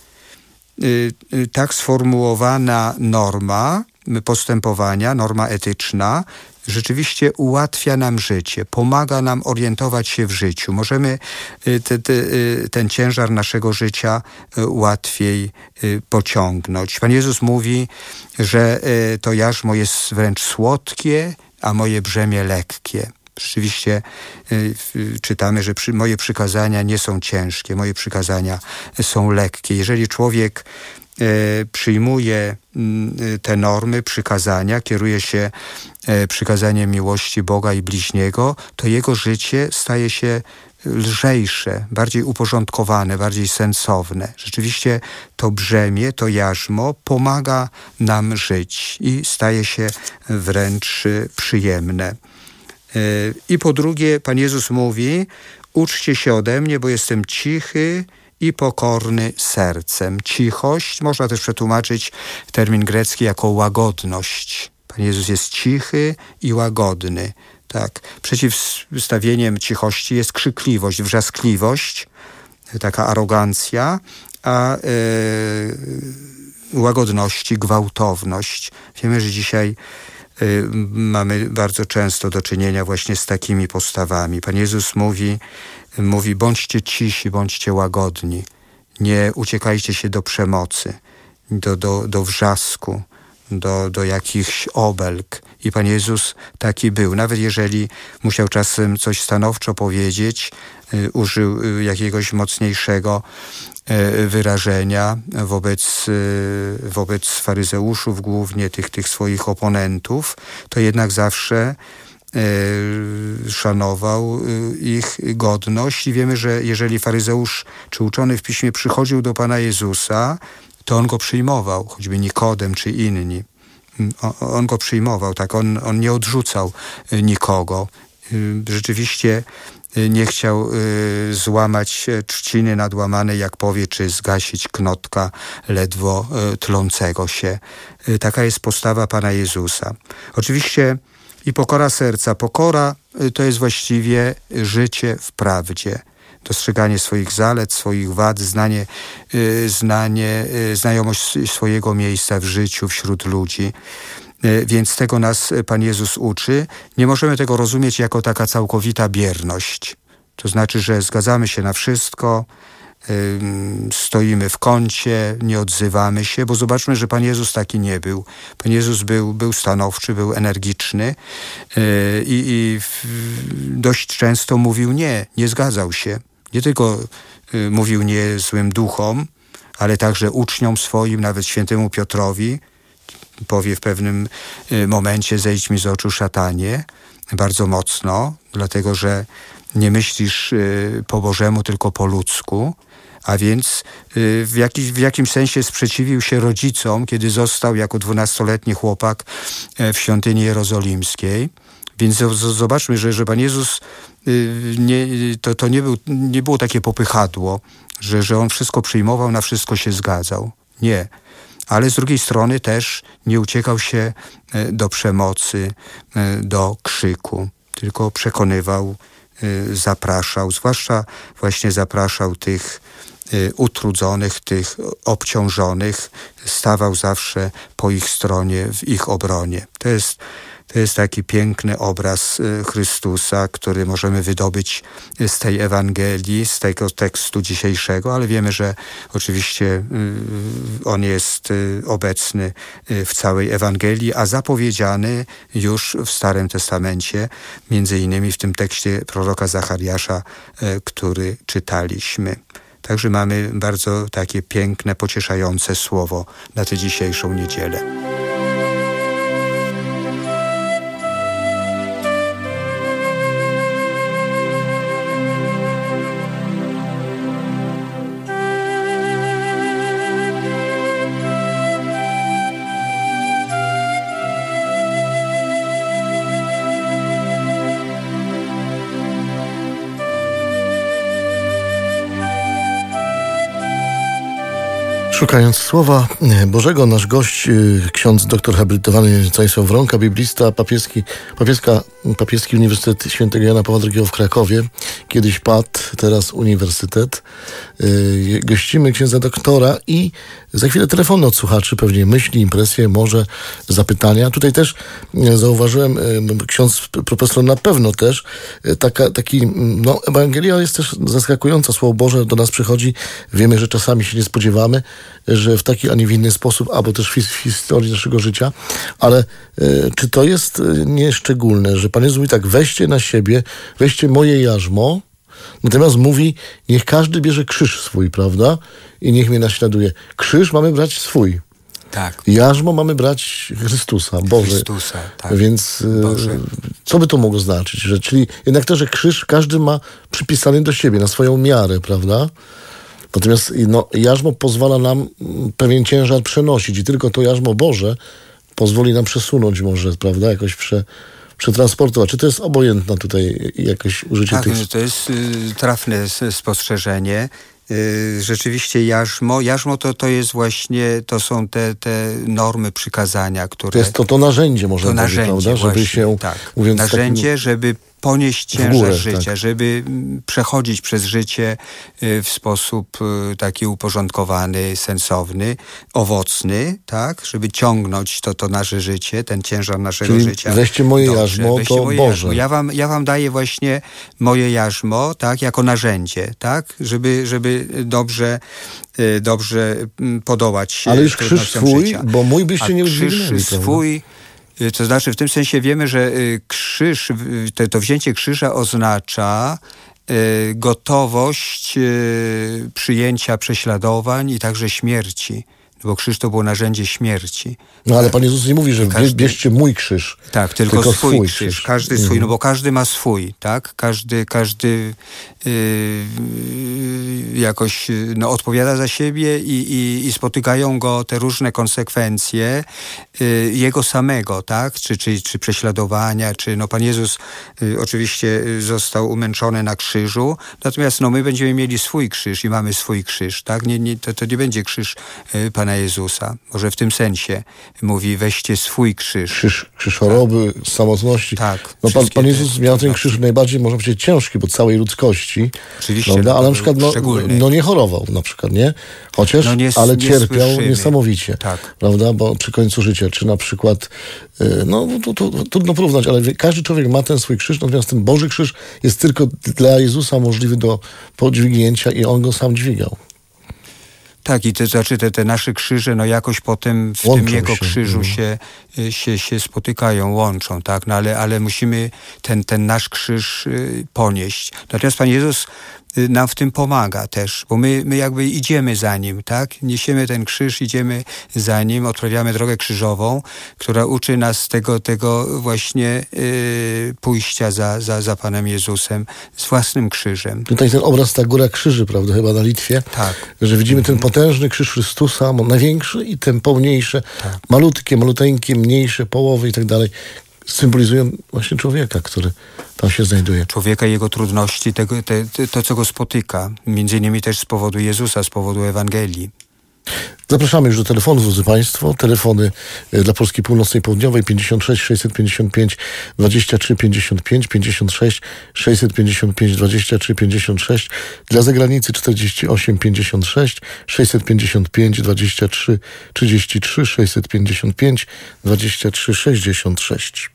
y, y, tak sformułowana norma postępowania, norma etyczna, rzeczywiście ułatwia nam życie, pomaga nam orientować się w życiu. Możemy te, te, ten ciężar naszego życia łatwiej pociągnąć. Pan Jezus mówi, że to jarzmo jest wręcz słodkie, a moje brzemię lekkie. Rzeczywiście czytamy, że przy, moje przykazania nie są ciężkie, moje przykazania są lekkie. Jeżeli człowiek przyjmuje te normy, przykazania, kieruje się przykazaniem miłości Boga i bliźniego, to jego życie staje się lżejsze, bardziej uporządkowane, bardziej sensowne. Rzeczywiście to brzemię, to jarzmo pomaga nam żyć i staje się wręcz przyjemne. I po drugie, Pan Jezus mówi: uczcie się ode mnie, bo jestem cichy i pokorny sercem. Cichość można też przetłumaczyć termin grecki jako łagodność. Pan Jezus jest cichy i łagodny. Tak. Przeciwstawieniem cichości jest krzykliwość, wrzaskliwość, taka arogancja, a e, łagodności gwałtowność. Wiemy, że dzisiaj e, mamy bardzo często do czynienia właśnie z takimi postawami. Pan Jezus mówi, mówi: bądźcie cisi, bądźcie łagodni. Nie uciekajcie się do przemocy, do, do, do wrzasku, do, do jakichś obelg. I Pan Jezus taki był. Nawet jeżeli musiał czasem coś stanowczo powiedzieć, y, użył y, jakiegoś mocniejszego y, wyrażenia wobec, y, wobec faryzeuszów, głównie tych, tych swoich oponentów, to jednak zawsze y, szanował y, ich godność. I wiemy, że jeżeli faryzeusz czy uczony w Piśmie przychodził do Pana Jezusa, to on go przyjmował, choćby Nikodem czy inni. On, on go przyjmował, tak, on, on nie odrzucał nikogo. Rzeczywiście nie chciał złamać trzciny nadłamanej, jak powie, czy zgasić knotka ledwo tlącego się. Taka jest postawa Pana Jezusa. Oczywiście i pokora serca. Pokora to jest właściwie życie w prawdzie. Dostrzeganie swoich zalet, swoich wad, znanie, znanie, znajomość swojego miejsca w życiu wśród ludzi. Więc tego nas Pan Jezus uczy. Nie możemy tego rozumieć jako taka całkowita bierność. To znaczy, że zgadzamy się na wszystko, stoimy w kącie, nie odzywamy się, bo zobaczmy, że Pan Jezus taki nie był. Pan Jezus był, był stanowczy, był energiczny i, i dość często mówił nie, nie zgadzał się. Nie tylko mówił nie złym duchom, ale także uczniom swoim, nawet świętemu Piotrowi. Powie w pewnym momencie: zejdź mi z oczu, szatanie, bardzo mocno, dlatego że nie myślisz po Bożemu, tylko po ludzku. A więc w, jakiś, w jakimś sensie sprzeciwił się rodzicom, kiedy został jako dwunastoletni chłopak w świątyni jerozolimskiej. Więc zobaczmy, że, że Pan Jezus, nie, to, to nie, był, nie było takie popychadło, że, że On wszystko przyjmował, na wszystko się zgadzał. Nie. Ale z drugiej strony też nie uciekał się do przemocy, do krzyku, tylko przekonywał, zapraszał, zwłaszcza właśnie zapraszał tych utrudzonych, tych obciążonych, stawał zawsze po ich stronie, w ich obronie. To jest, to jest taki piękny obraz Chrystusa, który możemy wydobyć z tej Ewangelii, z tego tekstu dzisiejszego, ale wiemy, że oczywiście on jest obecny w całej Ewangelii, a zapowiedziany już w Starym Testamencie, między innymi w tym tekście proroka Zachariasza, który czytaliśmy. Także mamy bardzo takie piękne, pocieszające słowo na tę dzisiejszą niedzielę. Szukając Słowa Bożego, nasz gość, ksiądz doktor habilitowany Stanisław Wronka, biblista, papieski, papieska, papieski Uniwersytet Świętego Jana Pawła drugiego w Krakowie. Kiedyś P A T, teraz Uniwersytet. Gościmy księdza doktora i za chwilę telefony od słuchaczy, pewnie myśli, impresje, może zapytania. Tutaj też zauważyłem, ksiądz profesor na pewno też, taka, taki, no Ewangelia jest też zaskakująca, Słowo Boże do nas przychodzi, wiemy, że czasami się nie spodziewamy, że w taki, a nie w inny sposób, albo też w, w historii naszego życia, ale y, czy to jest nieszczególne, że Pan Jezus mówi tak: weźcie na siebie, weźcie moje jarzmo, natomiast mówi, niech każdy bierze krzyż swój, prawda? I niech mnie naśladuje. Krzyż mamy brać swój. Tak. Jarzmo mamy brać Chrystusa, Boże. Chrystusa, tak. Więc Boże. Co by to mogło znaczyć? Że, czyli jednak to, że krzyż każdy ma przypisany do siebie, na swoją miarę, prawda? Natomiast no, jarzmo pozwala nam pewien ciężar przenosić i tylko to jarzmo Boże pozwoli nam przesunąć może, prawda, jakoś prze, przetransportować. Czy to jest obojętne tutaj jakoś użycie tak, tych... Tak, to jest y, trafne spostrzeżenie. Y, rzeczywiście jarzmo, jarzmo to, to jest właśnie, to są te, te normy, przykazania, które... To jest to, to narzędzie, można to powiedzieć, narzędzie, prawda? Żeby właśnie, się, tak. mówiąc narzędzie, takim... żeby ponieść ciężar górę, życia, tak. żeby przechodzić przez życie w sposób taki uporządkowany, sensowny, owocny, tak? Żeby ciągnąć to, to nasze życie, ten ciężar naszego Czyli życia. weźcie moje Dobrze, jarzmo, weźcie to moje Boże. Jarzmo. Ja wam, ja wam daję właśnie moje jarzmo, tak? Jako narzędzie, tak? Żeby, żeby dobrze, dobrze podołać Ale już krzyż swój, życia. bo mój byście A nie krzyż udźwignęli, swój, to znaczy w tym sensie wiemy, że krzyż, to, to wzięcie krzyża oznacza gotowość przyjęcia prześladowań i także śmierci. Bo krzyż to było narzędzie śmierci. No ale Pan Jezus nie mówi, że każdy... bierzcie mój krzyż. Tak, tylko, tylko swój, swój krzyż. krzyż. Każdy mhm. swój, no bo każdy ma swój, tak? Każdy, każdy yy, jakoś no, odpowiada za siebie i, i, i spotykają go te różne konsekwencje yy, jego samego, tak? Czy, czy, czy prześladowania, czy no Pan Jezus yy, oczywiście został umęczony na krzyżu, natomiast no my będziemy mieli swój krzyż i mamy swój krzyż, tak? Nie, nie, to, to nie będzie krzyż yy, Pana Jezusa. Może w tym sensie mówi, weźcie swój krzyż. Krzyż, krzyż choroby, tak. samotności. Tak. No Pan, Pan Jezus te, miał ten krzyż te, najbardziej, można powiedzieć, ciężki, bo całej ludzkości. Oczywiście. Prawda? No, ale na przykład no, no nie chorował na przykład, nie? Chociaż, no nie, ale nie cierpiał słyszymy. niesamowicie. Tak. Prawda? Bo przy końcu życia, czy na przykład, no to, to, to trudno porównać, ale każdy człowiek ma ten swój krzyż, natomiast ten Boży krzyż jest tylko dla Jezusa możliwy do podźwignięcia i On go sam dźwigał. Tak, i to znaczy te, te nasze krzyże, no jakoś potem w łączą tym jego się. krzyżu się, się, się spotykają, łączą, tak, no ale, ale musimy ten, ten nasz krzyż ponieść. Natomiast Pan Jezus nam w tym pomaga też, bo my, my jakby idziemy za Nim, tak? Niesiemy ten krzyż, idziemy za Nim, odprawiamy drogę krzyżową, która uczy nas tego, tego właśnie yy, pójścia za, za, za Panem Jezusem z własnym krzyżem. Tutaj ten obraz, ta góra krzyży, prawda, chyba na Litwie, tak. że widzimy ten potężny krzyż Chrystusa, największy i ten pomniejsze, tak. malutkie, maluteńkie, mniejsze, połowy i tak dalej, symbolizują właśnie człowieka, który tam się znajduje. Człowieka i jego trudności, tego, te, te, to co go spotyka. Między innymi też z powodu Jezusa, z powodu Ewangelii. Zapraszamy już do telefonów, drodzy Państwo. Telefony dla Polski Północnej i Południowej pięćdziesiąt sześć sześćset pięćdziesiąt pięć dwadzieścia trzy pięćdziesiąt pięć, pięćdziesiąt sześć sześćset pięćdziesiąt pięć dwadzieścia trzy pięćdziesiąt sześć. Dla zagranicy czterdzieści osiem pięćdziesiąt sześć sześćset pięćdziesiąt pięć dwadzieścia trzy trzydzieści trzy sześćset pięćdziesiąt pięć dwadzieścia trzy sześćdziesiąt sześć.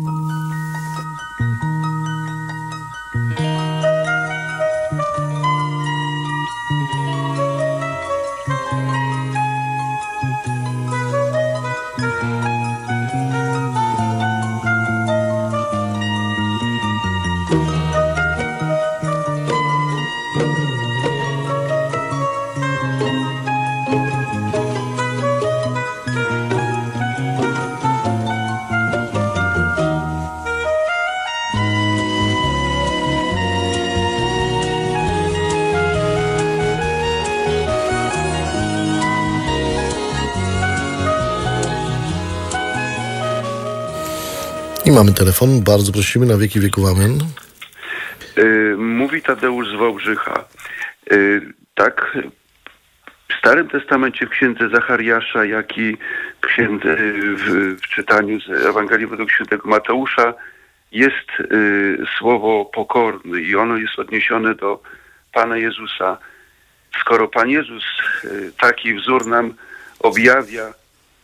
I mamy telefon, bardzo prosimy, na wieki wieków amen. Yy, mówi Tadeusz z Wałbrzycha. Yy, tak, w Starym Testamencie w księdze Zachariasza, jak i w, księdze, w, w czytaniu z Ewangelii według świętego Mateusza jest yy, słowo pokorny i ono jest odniesione do Pana Jezusa. Skoro Pan Jezus yy, taki wzór nam objawia,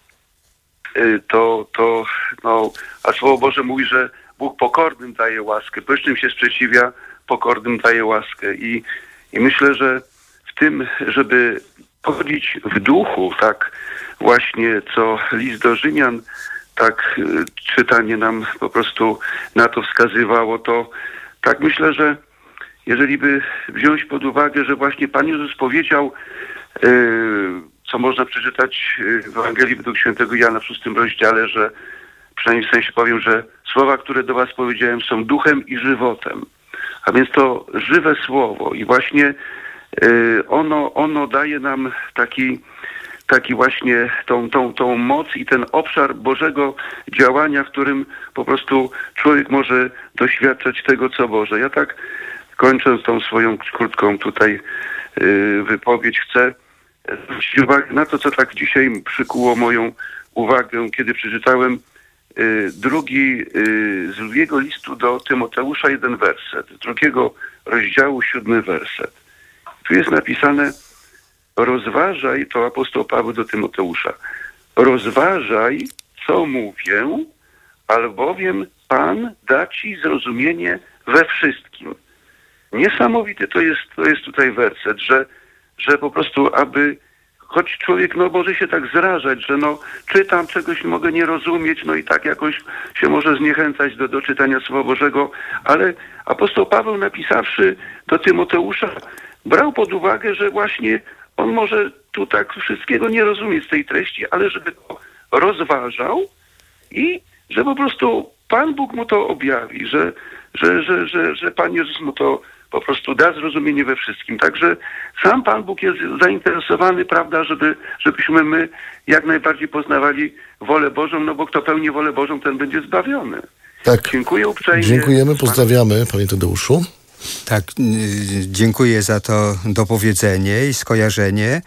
to, to no, a Słowo Boże mówi, że Bóg pokornym daje łaskę, pysznym się sprzeciwia, pokornym daje łaskę. I, i myślę, że w tym, żeby chodzić w duchu, tak właśnie co list do Rzymian, tak czytanie nam po prostu na to wskazywało, to tak myślę, że jeżeli by wziąć pod uwagę, że właśnie Pan Jezus powiedział, yy, co można przeczytać w Ewangelii według świętego Jana w szóstym rozdziale, że przynajmniej w sensie powiem, że słowa, które do was powiedziałem, są duchem i żywotem. A więc to żywe słowo i właśnie y, ono, ono daje nam taki, taki właśnie tą, tą, tą moc i ten obszar Bożego działania, w którym po prostu człowiek może doświadczać tego, co Boże. Ja tak kończąc tą swoją krótką tutaj y, wypowiedź chcę zwrócić uwagę na to, co tak dzisiaj przykuło moją uwagę, kiedy przeczytałem y, drugi, y, z drugiego listu do Tymoteusza jeden werset, z drugiego rozdziału siódmy werset. Tu jest napisane: rozważaj, to apostoł Paweł do Tymoteusza, rozważaj, co mówię, albowiem Pan da ci zrozumienie we wszystkim. Niesamowity to jest, to jest tutaj werset, że że po prostu, aby, choć człowiek no może się tak zrażać, że no czytam czegoś, mogę nie rozumieć, no i tak jakoś się może zniechęcać do, do czytania Słowa Bożego, ale apostoł Paweł, napisawszy do Tymoteusza, brał pod uwagę, że właśnie on może tu tak wszystkiego nie rozumieć z tej treści, ale żeby to rozważał i że po prostu Pan Bóg mu to objawi, że, że, że, że, że Pan Jezus mu to po prostu da zrozumienie we wszystkim. Także sam Pan Bóg jest zainteresowany, prawda, żeby, żebyśmy my jak najbardziej poznawali wolę Bożą, no bo kto pełni wolę Bożą, ten będzie zbawiony. Tak. Dziękuję uprzejmie. Dziękujemy, pozdrawiamy, panie Tadeuszu. Tak, dziękuję za to dopowiedzenie i skojarzenie.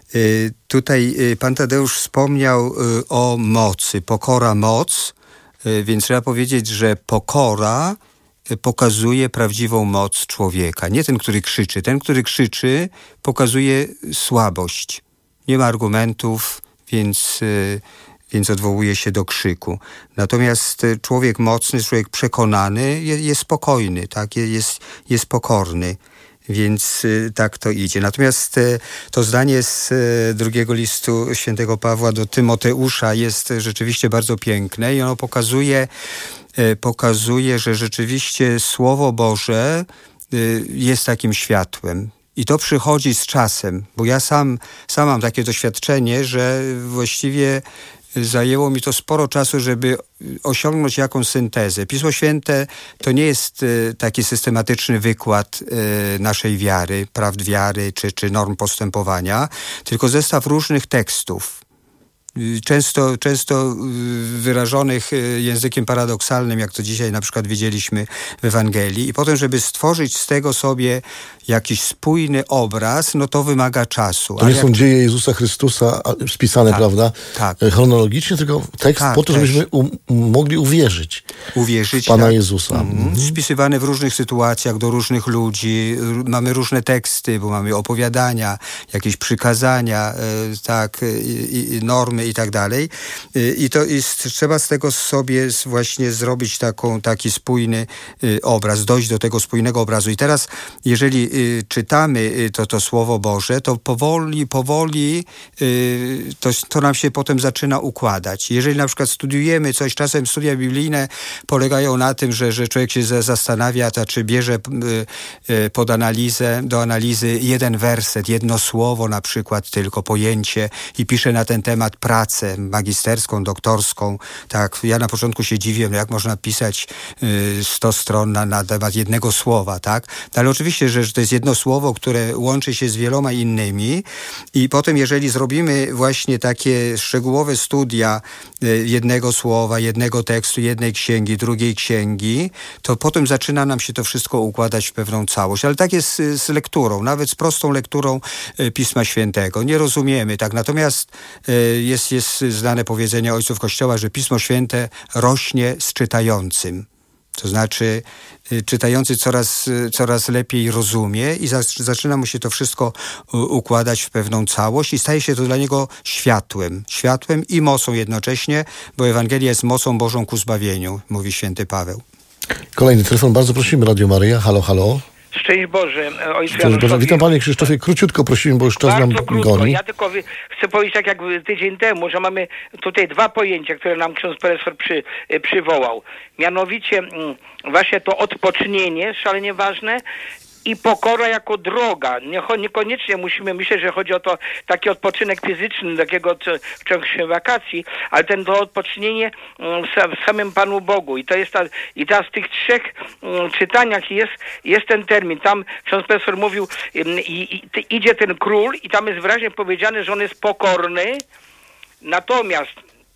Tutaj pan Tadeusz wspomniał o mocy, pokora, moc, więc trzeba powiedzieć, że pokora pokazuje prawdziwą moc człowieka. Nie ten, który krzyczy. Ten, który krzyczy, pokazuje słabość. Nie ma argumentów, więc, więc odwołuje się do krzyku. Natomiast człowiek mocny, człowiek przekonany jest, jest spokojny, tak? jest, jest pokorny. Więc tak to idzie. Natomiast to zdanie z drugiego listu świętego Pawła do Tymoteusza jest rzeczywiście bardzo piękne i ono pokazuje, pokazuje, że rzeczywiście Słowo Boże jest takim światłem. I to przychodzi z czasem, bo ja sam, sam mam takie doświadczenie, że właściwie zajęło mi to sporo czasu, żeby osiągnąć jakąś syntezę. Pismo Święte to nie jest taki systematyczny wykład naszej wiary, prawd wiary czy, czy norm postępowania, tylko zestaw różnych tekstów. Często, często wyrażonych językiem paradoksalnym, jak to dzisiaj na przykład widzieliśmy w Ewangelii. I potem, żeby stworzyć z tego sobie jakiś spójny obraz, no to wymaga czasu. To nie jak... są dzieje Jezusa Chrystusa spisane, tak, prawda, tak, chronologicznie, tylko tekst tak, po to, żebyśmy u- mogli uwierzyć, uwierzyć w Pana tak. Jezusa. Mhm. Spisywane w różnych sytuacjach do różnych ludzi. Mamy różne teksty, bo mamy opowiadania, jakieś przykazania, tak, i, i normy i tak dalej. I to jest, trzeba z tego sobie właśnie zrobić taką, taki spójny obraz, dojść do tego spójnego obrazu. I teraz, jeżeli czytamy to, to Słowo Boże, to powoli, powoli to, to nam się potem zaczyna układać. Jeżeli na przykład studiujemy coś, czasem studia biblijne polegają na tym, że, że człowiek się zastanawia, to czy bierze pod analizę, do analizy jeden werset, jedno słowo na przykład, tylko pojęcie i pisze na ten temat pracę magisterską, doktorską. Tak, ja na początku się dziwiłem, jak można pisać sto stron na, na temat jednego słowa, tak? Ale oczywiście, że, że to jest jedno słowo, które łączy się z wieloma innymi i potem, jeżeli zrobimy właśnie takie szczegółowe studia jednego słowa, jednego tekstu, jednej księgi, drugiej księgi, to potem zaczyna nam się to wszystko układać w pewną całość. Ale tak jest z, z lekturą, nawet z prostą lekturą Pisma Świętego. Nie rozumiemy, tak? Natomiast jest, jest znane powiedzenie ojców Kościoła, że Pismo Święte rośnie z czytającym. To znaczy czytający coraz, coraz lepiej rozumie i za, zaczyna mu się to wszystko układać w pewną całość i staje się to dla niego światłem. Światłem i mocą jednocześnie, bo Ewangelia jest mocą Bożą ku zbawieniu, mówi święty Paweł. Kolejny telefon, bardzo prosimy, Radio Maryja. Halo, halo. Szczęść Boże, ojcu Szczęść Boże. Witam Panie Krzysztofie, króciutko prosimy, bo już czas nam krótko. goni. Ja tylko chcę powiedzieć, tak jak tydzień temu, że mamy tutaj dwa pojęcia, które nam ksiądz profesor przy, przywołał. Mianowicie właśnie to odpocznienie, szalenie ważne, i pokora jako droga. Niekoniecznie musimy myśleć, że chodzi o to taki odpoczynek fizyczny, takiego w czasie wakacji, ale ten to odpocznienie w samym Panu Bogu. I to jest ta, i teraz w tych trzech czytaniach jest, jest ten termin. Tam ksiądz profesor mówił, i, i, idzie ten król i tam jest wyraźnie powiedziane, że on jest pokorny, natomiast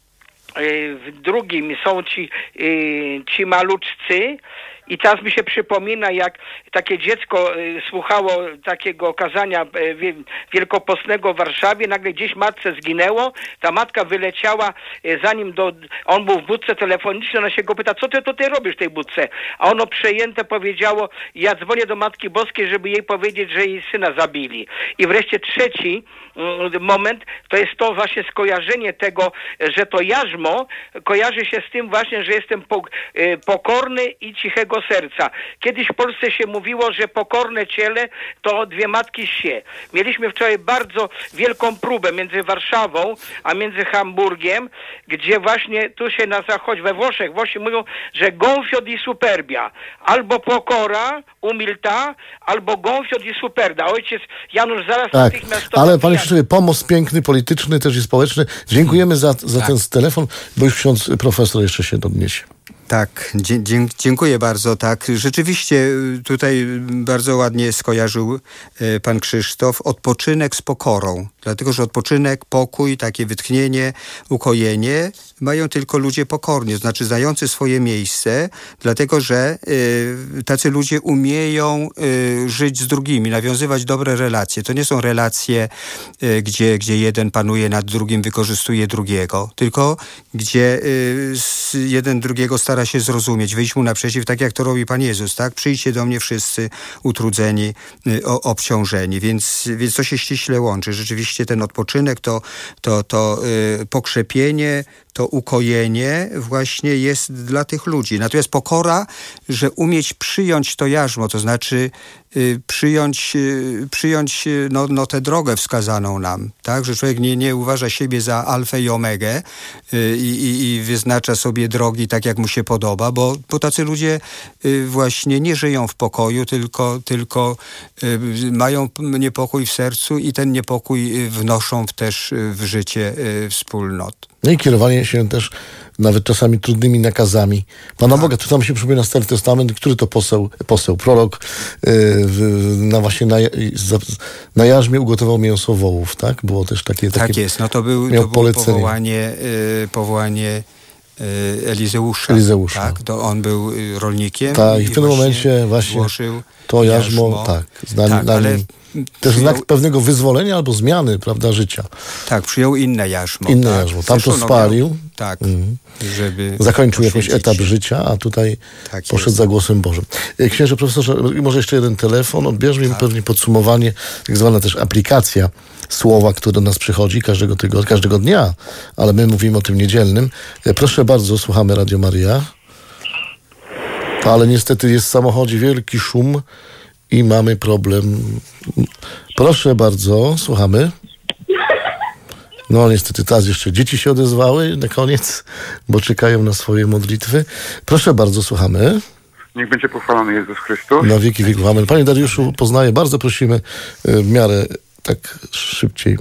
w drugim są ci, ci maluczcy. I teraz mi się przypomina, jak takie dziecko y, słuchało takiego kazania y, wielkopostnego w Warszawie, nagle gdzieś matce zginęło, ta matka wyleciała, y, zanim do, on był w budce telefonicznej, ona się go pyta, co ty tutaj robisz w tej budce? A ono przejęte powiedziało, ja dzwonię do Matki Boskiej, żeby jej powiedzieć, że jej syna zabili. I wreszcie trzeci y, moment, to jest to właśnie skojarzenie tego, że to jarzmo kojarzy się z tym właśnie, że jestem po, y, pokorny i cichego serca. Kiedyś w Polsce się mówiło, że pokorne ciele to dwie matki sie. Mieliśmy wczoraj bardzo wielką próbę między Warszawą a między Hamburgiem, gdzie właśnie tu się na zachodzie, we Włoszech, Włosi mówią, że gonfiot i superbia. Albo pokora, umilta, albo gonfiot i superda. Ojciec Janusz zaraz tak, natychmiast to... Ale panie Krzysztofie, pomost piękny, polityczny, też i społeczny. Dziękujemy za, za tak. ten telefon, bo już ksiądz profesor jeszcze się odniesie. Tak, dzie- dziękuję bardzo. Tak, rzeczywiście tutaj bardzo ładnie skojarzył e, pan Krzysztof odpoczynek z pokorą. Dlatego, że odpoczynek, pokój, takie wytchnienie, ukojenie mają tylko ludzie pokorni, to znaczy znający swoje miejsce, dlatego, że y, tacy ludzie umieją y, żyć z drugimi, nawiązywać dobre relacje. To nie są relacje, y, gdzie, gdzie jeden panuje nad drugim, wykorzystuje drugiego, tylko gdzie y, jeden drugiego stara się zrozumieć, wyjść mu naprzeciw, tak jak to robi Pan Jezus, tak? Przyjdźcie do mnie wszyscy utrudzeni, y, o, obciążeni, więc, więc to się ściśle łączy. Rzeczywiście ten odpoczynek, to, to, to y, pokrzepienie, to ukojenie właśnie jest dla tych ludzi. Natomiast pokora, że umieć przyjąć to jarzmo, to znaczy y, przyjąć, y, przyjąć y, no, no tę drogę wskazaną nam, tak? Że człowiek nie, nie uważa siebie za alfę i omegę y, i, i wyznacza sobie drogi tak, jak mu się podoba, bo, bo tacy ludzie y, właśnie nie żyją w pokoju, tylko, tylko y, mają niepokój w sercu i ten niepokój wnoszą w też w życie y, wspólnot. No i kierowanie się też nawet czasami trudnymi nakazami Pana Boga. Tu tam się przypomina Stary Testament, który to poseł, poseł prorok yy, na właśnie na, na jarzmie ugotował mięso wołów, tak? Było też takie... takie tak jest, no to, był, to było powołanie, yy, powołanie yy, Elizeusza. Elizeusza. Tak? To on był rolnikiem. Tak, i w tym momencie właśnie to jarzmo, jarzmo tak, zna, tak na ale nim, też przyjął, znak pewnego wyzwolenia albo zmiany, prawda, życia. Tak, przyjął inne jarzmo. Inne tak. jarzmo. Tam to spalił. Miał, tak, mm. żeby zakończył jakiś etap się. życia, a tutaj tak poszedł jest. za głosem Bożym. Księże profesorze, może jeszcze jeden telefon, odbierzmy tak. pewnie podsumowanie, tak zwana też aplikacja słowa, które do nas przychodzi każdego tygodnia, każdego dnia, ale my mówimy o tym niedzielnym. Proszę bardzo, słuchamy Radio Maryja. Ale niestety jest w samochodzie wielki szum i mamy problem. Proszę bardzo, słuchamy. No niestety teraz jeszcze dzieci się odezwały na koniec, bo czekają na swoje modlitwy. Proszę bardzo, słuchamy. Niech będzie pochwalony Jezus Chrystus. Na wieki wieków. Amen. Panie Dariuszu, poznaję, bardzo prosimy w miarę tak szybciej.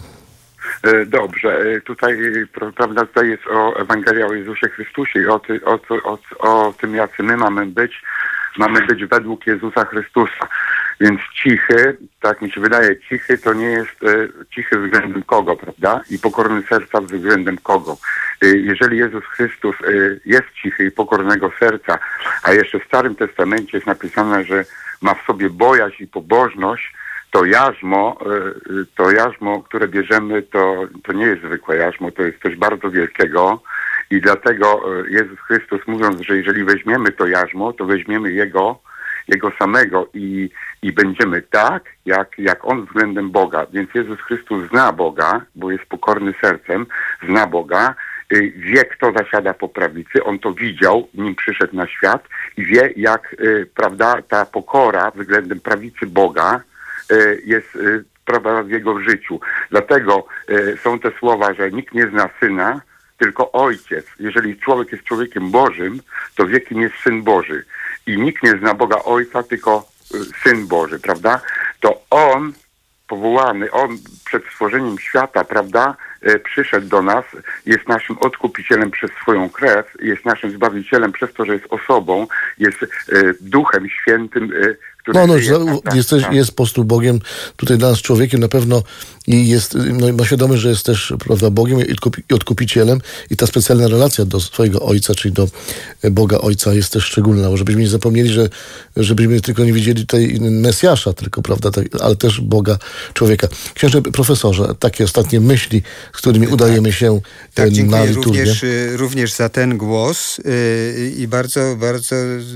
Dobrze, tutaj, prawda, tutaj jest o Ewangelia o Jezusie Chrystusie i o, ty, o, o, o tym, jacy my mamy być. Mamy być według Jezusa Chrystusa. Więc cichy, tak mi się wydaje, cichy to nie jest e, cichy względem kogo, prawda? I pokorny serca względem kogo. E, jeżeli Jezus Chrystus e, jest cichy i pokornego serca, a jeszcze w Starym Testamencie jest napisane, że ma w sobie bojaźń i pobożność, to jarzmo, e, to jarzmo, które bierzemy, to, to nie jest zwykłe jarzmo, to jest coś bardzo wielkiego. I dlatego Jezus Chrystus, mówiąc, że jeżeli weźmiemy to jarzmo, to weźmiemy Jego, Jego samego i, i będziemy tak, jak, jak On względem Boga. Więc Jezus Chrystus zna Boga, bo jest pokorny sercem, zna Boga, wie, kto zasiada po prawicy. On to widział, nim przyszedł na świat i wie, jak, prawda, ta pokora względem prawicy Boga jest, prawda, w Jego życiu. Dlatego są te słowa, że nikt nie zna Syna, tylko Ojciec. Jeżeli człowiek jest człowiekiem Bożym, to wie, kim jest Syn Boży. I nikt nie zna Boga Ojca, tylko Syn Boży, prawda? To On, powołany, On przed stworzeniem świata, prawda, przyszedł do nas, jest naszym odkupicielem przez swoją krew, jest naszym Zbawicielem przez to, że jest osobą, jest Duchem Świętym, który No, no, jest, że jesteś, jest po prostu Bogiem, tutaj dla nas człowiekiem na pewno i jest, no, ma świadomość, że jest też, prawda, Bogiem i, odkupi, i odkupicielem i ta specjalna relacja do swojego Ojca, czyli do Boga Ojca jest też szczególna, żebyśmy nie zapomnieli, że żebyśmy tylko nie widzieli tutaj Mesjasza, tylko, prawda, tak, ale też Boga człowieka. Księże profesorze, takie ostatnie myśli, z którymi udajemy tak, się tak, na liturgię. Również, również za ten głos yy, i bardzo, bardzo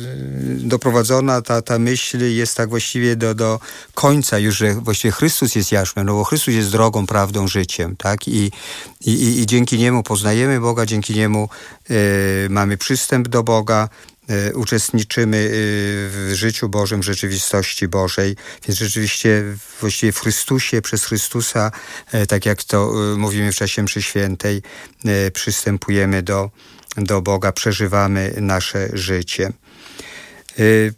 doprowadzona ta, ta myśl jest tak właściwie do, do końca już, że właściwie Chrystus jest jarzmem, no bo Chrystus jest drogą, prawdą, życiem, tak? I, i, i dzięki Niemu poznajemy Boga, dzięki Niemu yy, mamy przystęp do Boga, yy, uczestniczymy yy, w życiu Bożym, w rzeczywistości Bożej, więc rzeczywiście właściwie w Chrystusie, przez Chrystusa, yy, tak jak to yy, mówimy w czasie mszy świętej, yy, przystępujemy do, do Boga, przeżywamy nasze życie. Yy,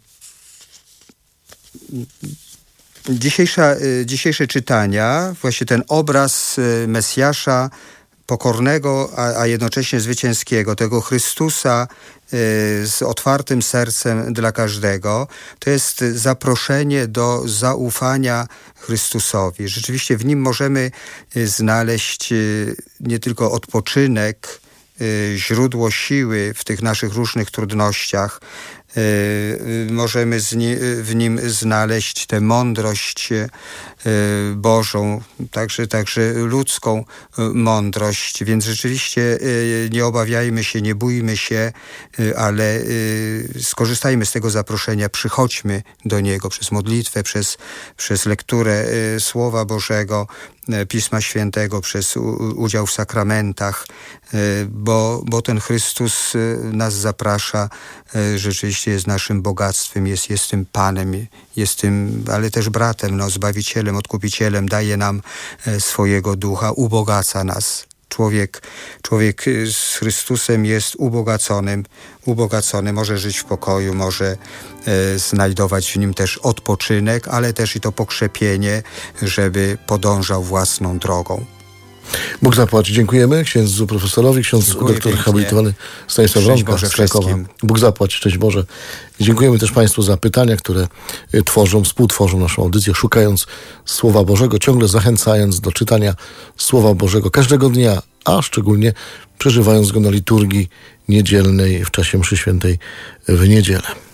Dzisiejsza, dzisiejsze czytania, właśnie ten obraz Mesjasza pokornego, a, a jednocześnie zwycięskiego, tego Chrystusa z otwartym sercem dla każdego, to jest zaproszenie do zaufania Chrystusowi. Rzeczywiście w Nim możemy znaleźć nie tylko odpoczynek, źródło siły w tych naszych różnych trudnościach, możemy w nim znaleźć tę mądrość Bożą, także, także ludzką mądrość, więc rzeczywiście nie obawiajmy się, nie bójmy się, ale skorzystajmy z tego zaproszenia, przychodźmy do Niego przez modlitwę, przez, przez lekturę Słowa Bożego, Pisma Świętego, przez udział w sakramentach, bo, bo ten Chrystus nas zaprasza, rzeczywiście jest naszym bogactwem, jest, jest tym Panem, jest tym, ale też bratem, no, Zbawicielem, Odkupicielem, daje nam swojego Ducha, ubogaca nas. Człowiek, człowiek z Chrystusem jest ubogaconym, ubogacony, może żyć w pokoju, może e, znajdować w nim też odpoczynek, ale też i to pokrzepienie, żeby podążał własną drogą. Bóg zapłać. Dziękujemy księdzu profesorowi, ksiądz Dziękuję doktor pięknie. habilitowany Stanisław Rąka z Krakowa. Bóg zapłać, szczęść Boże. Dziękujemy też Państwu za pytania, które tworzą, współtworzą naszą audycję, szukając Słowa Bożego, ciągle zachęcając do czytania Słowa Bożego każdego dnia, a szczególnie przeżywając go na liturgii niedzielnej w czasie mszy świętej w niedzielę.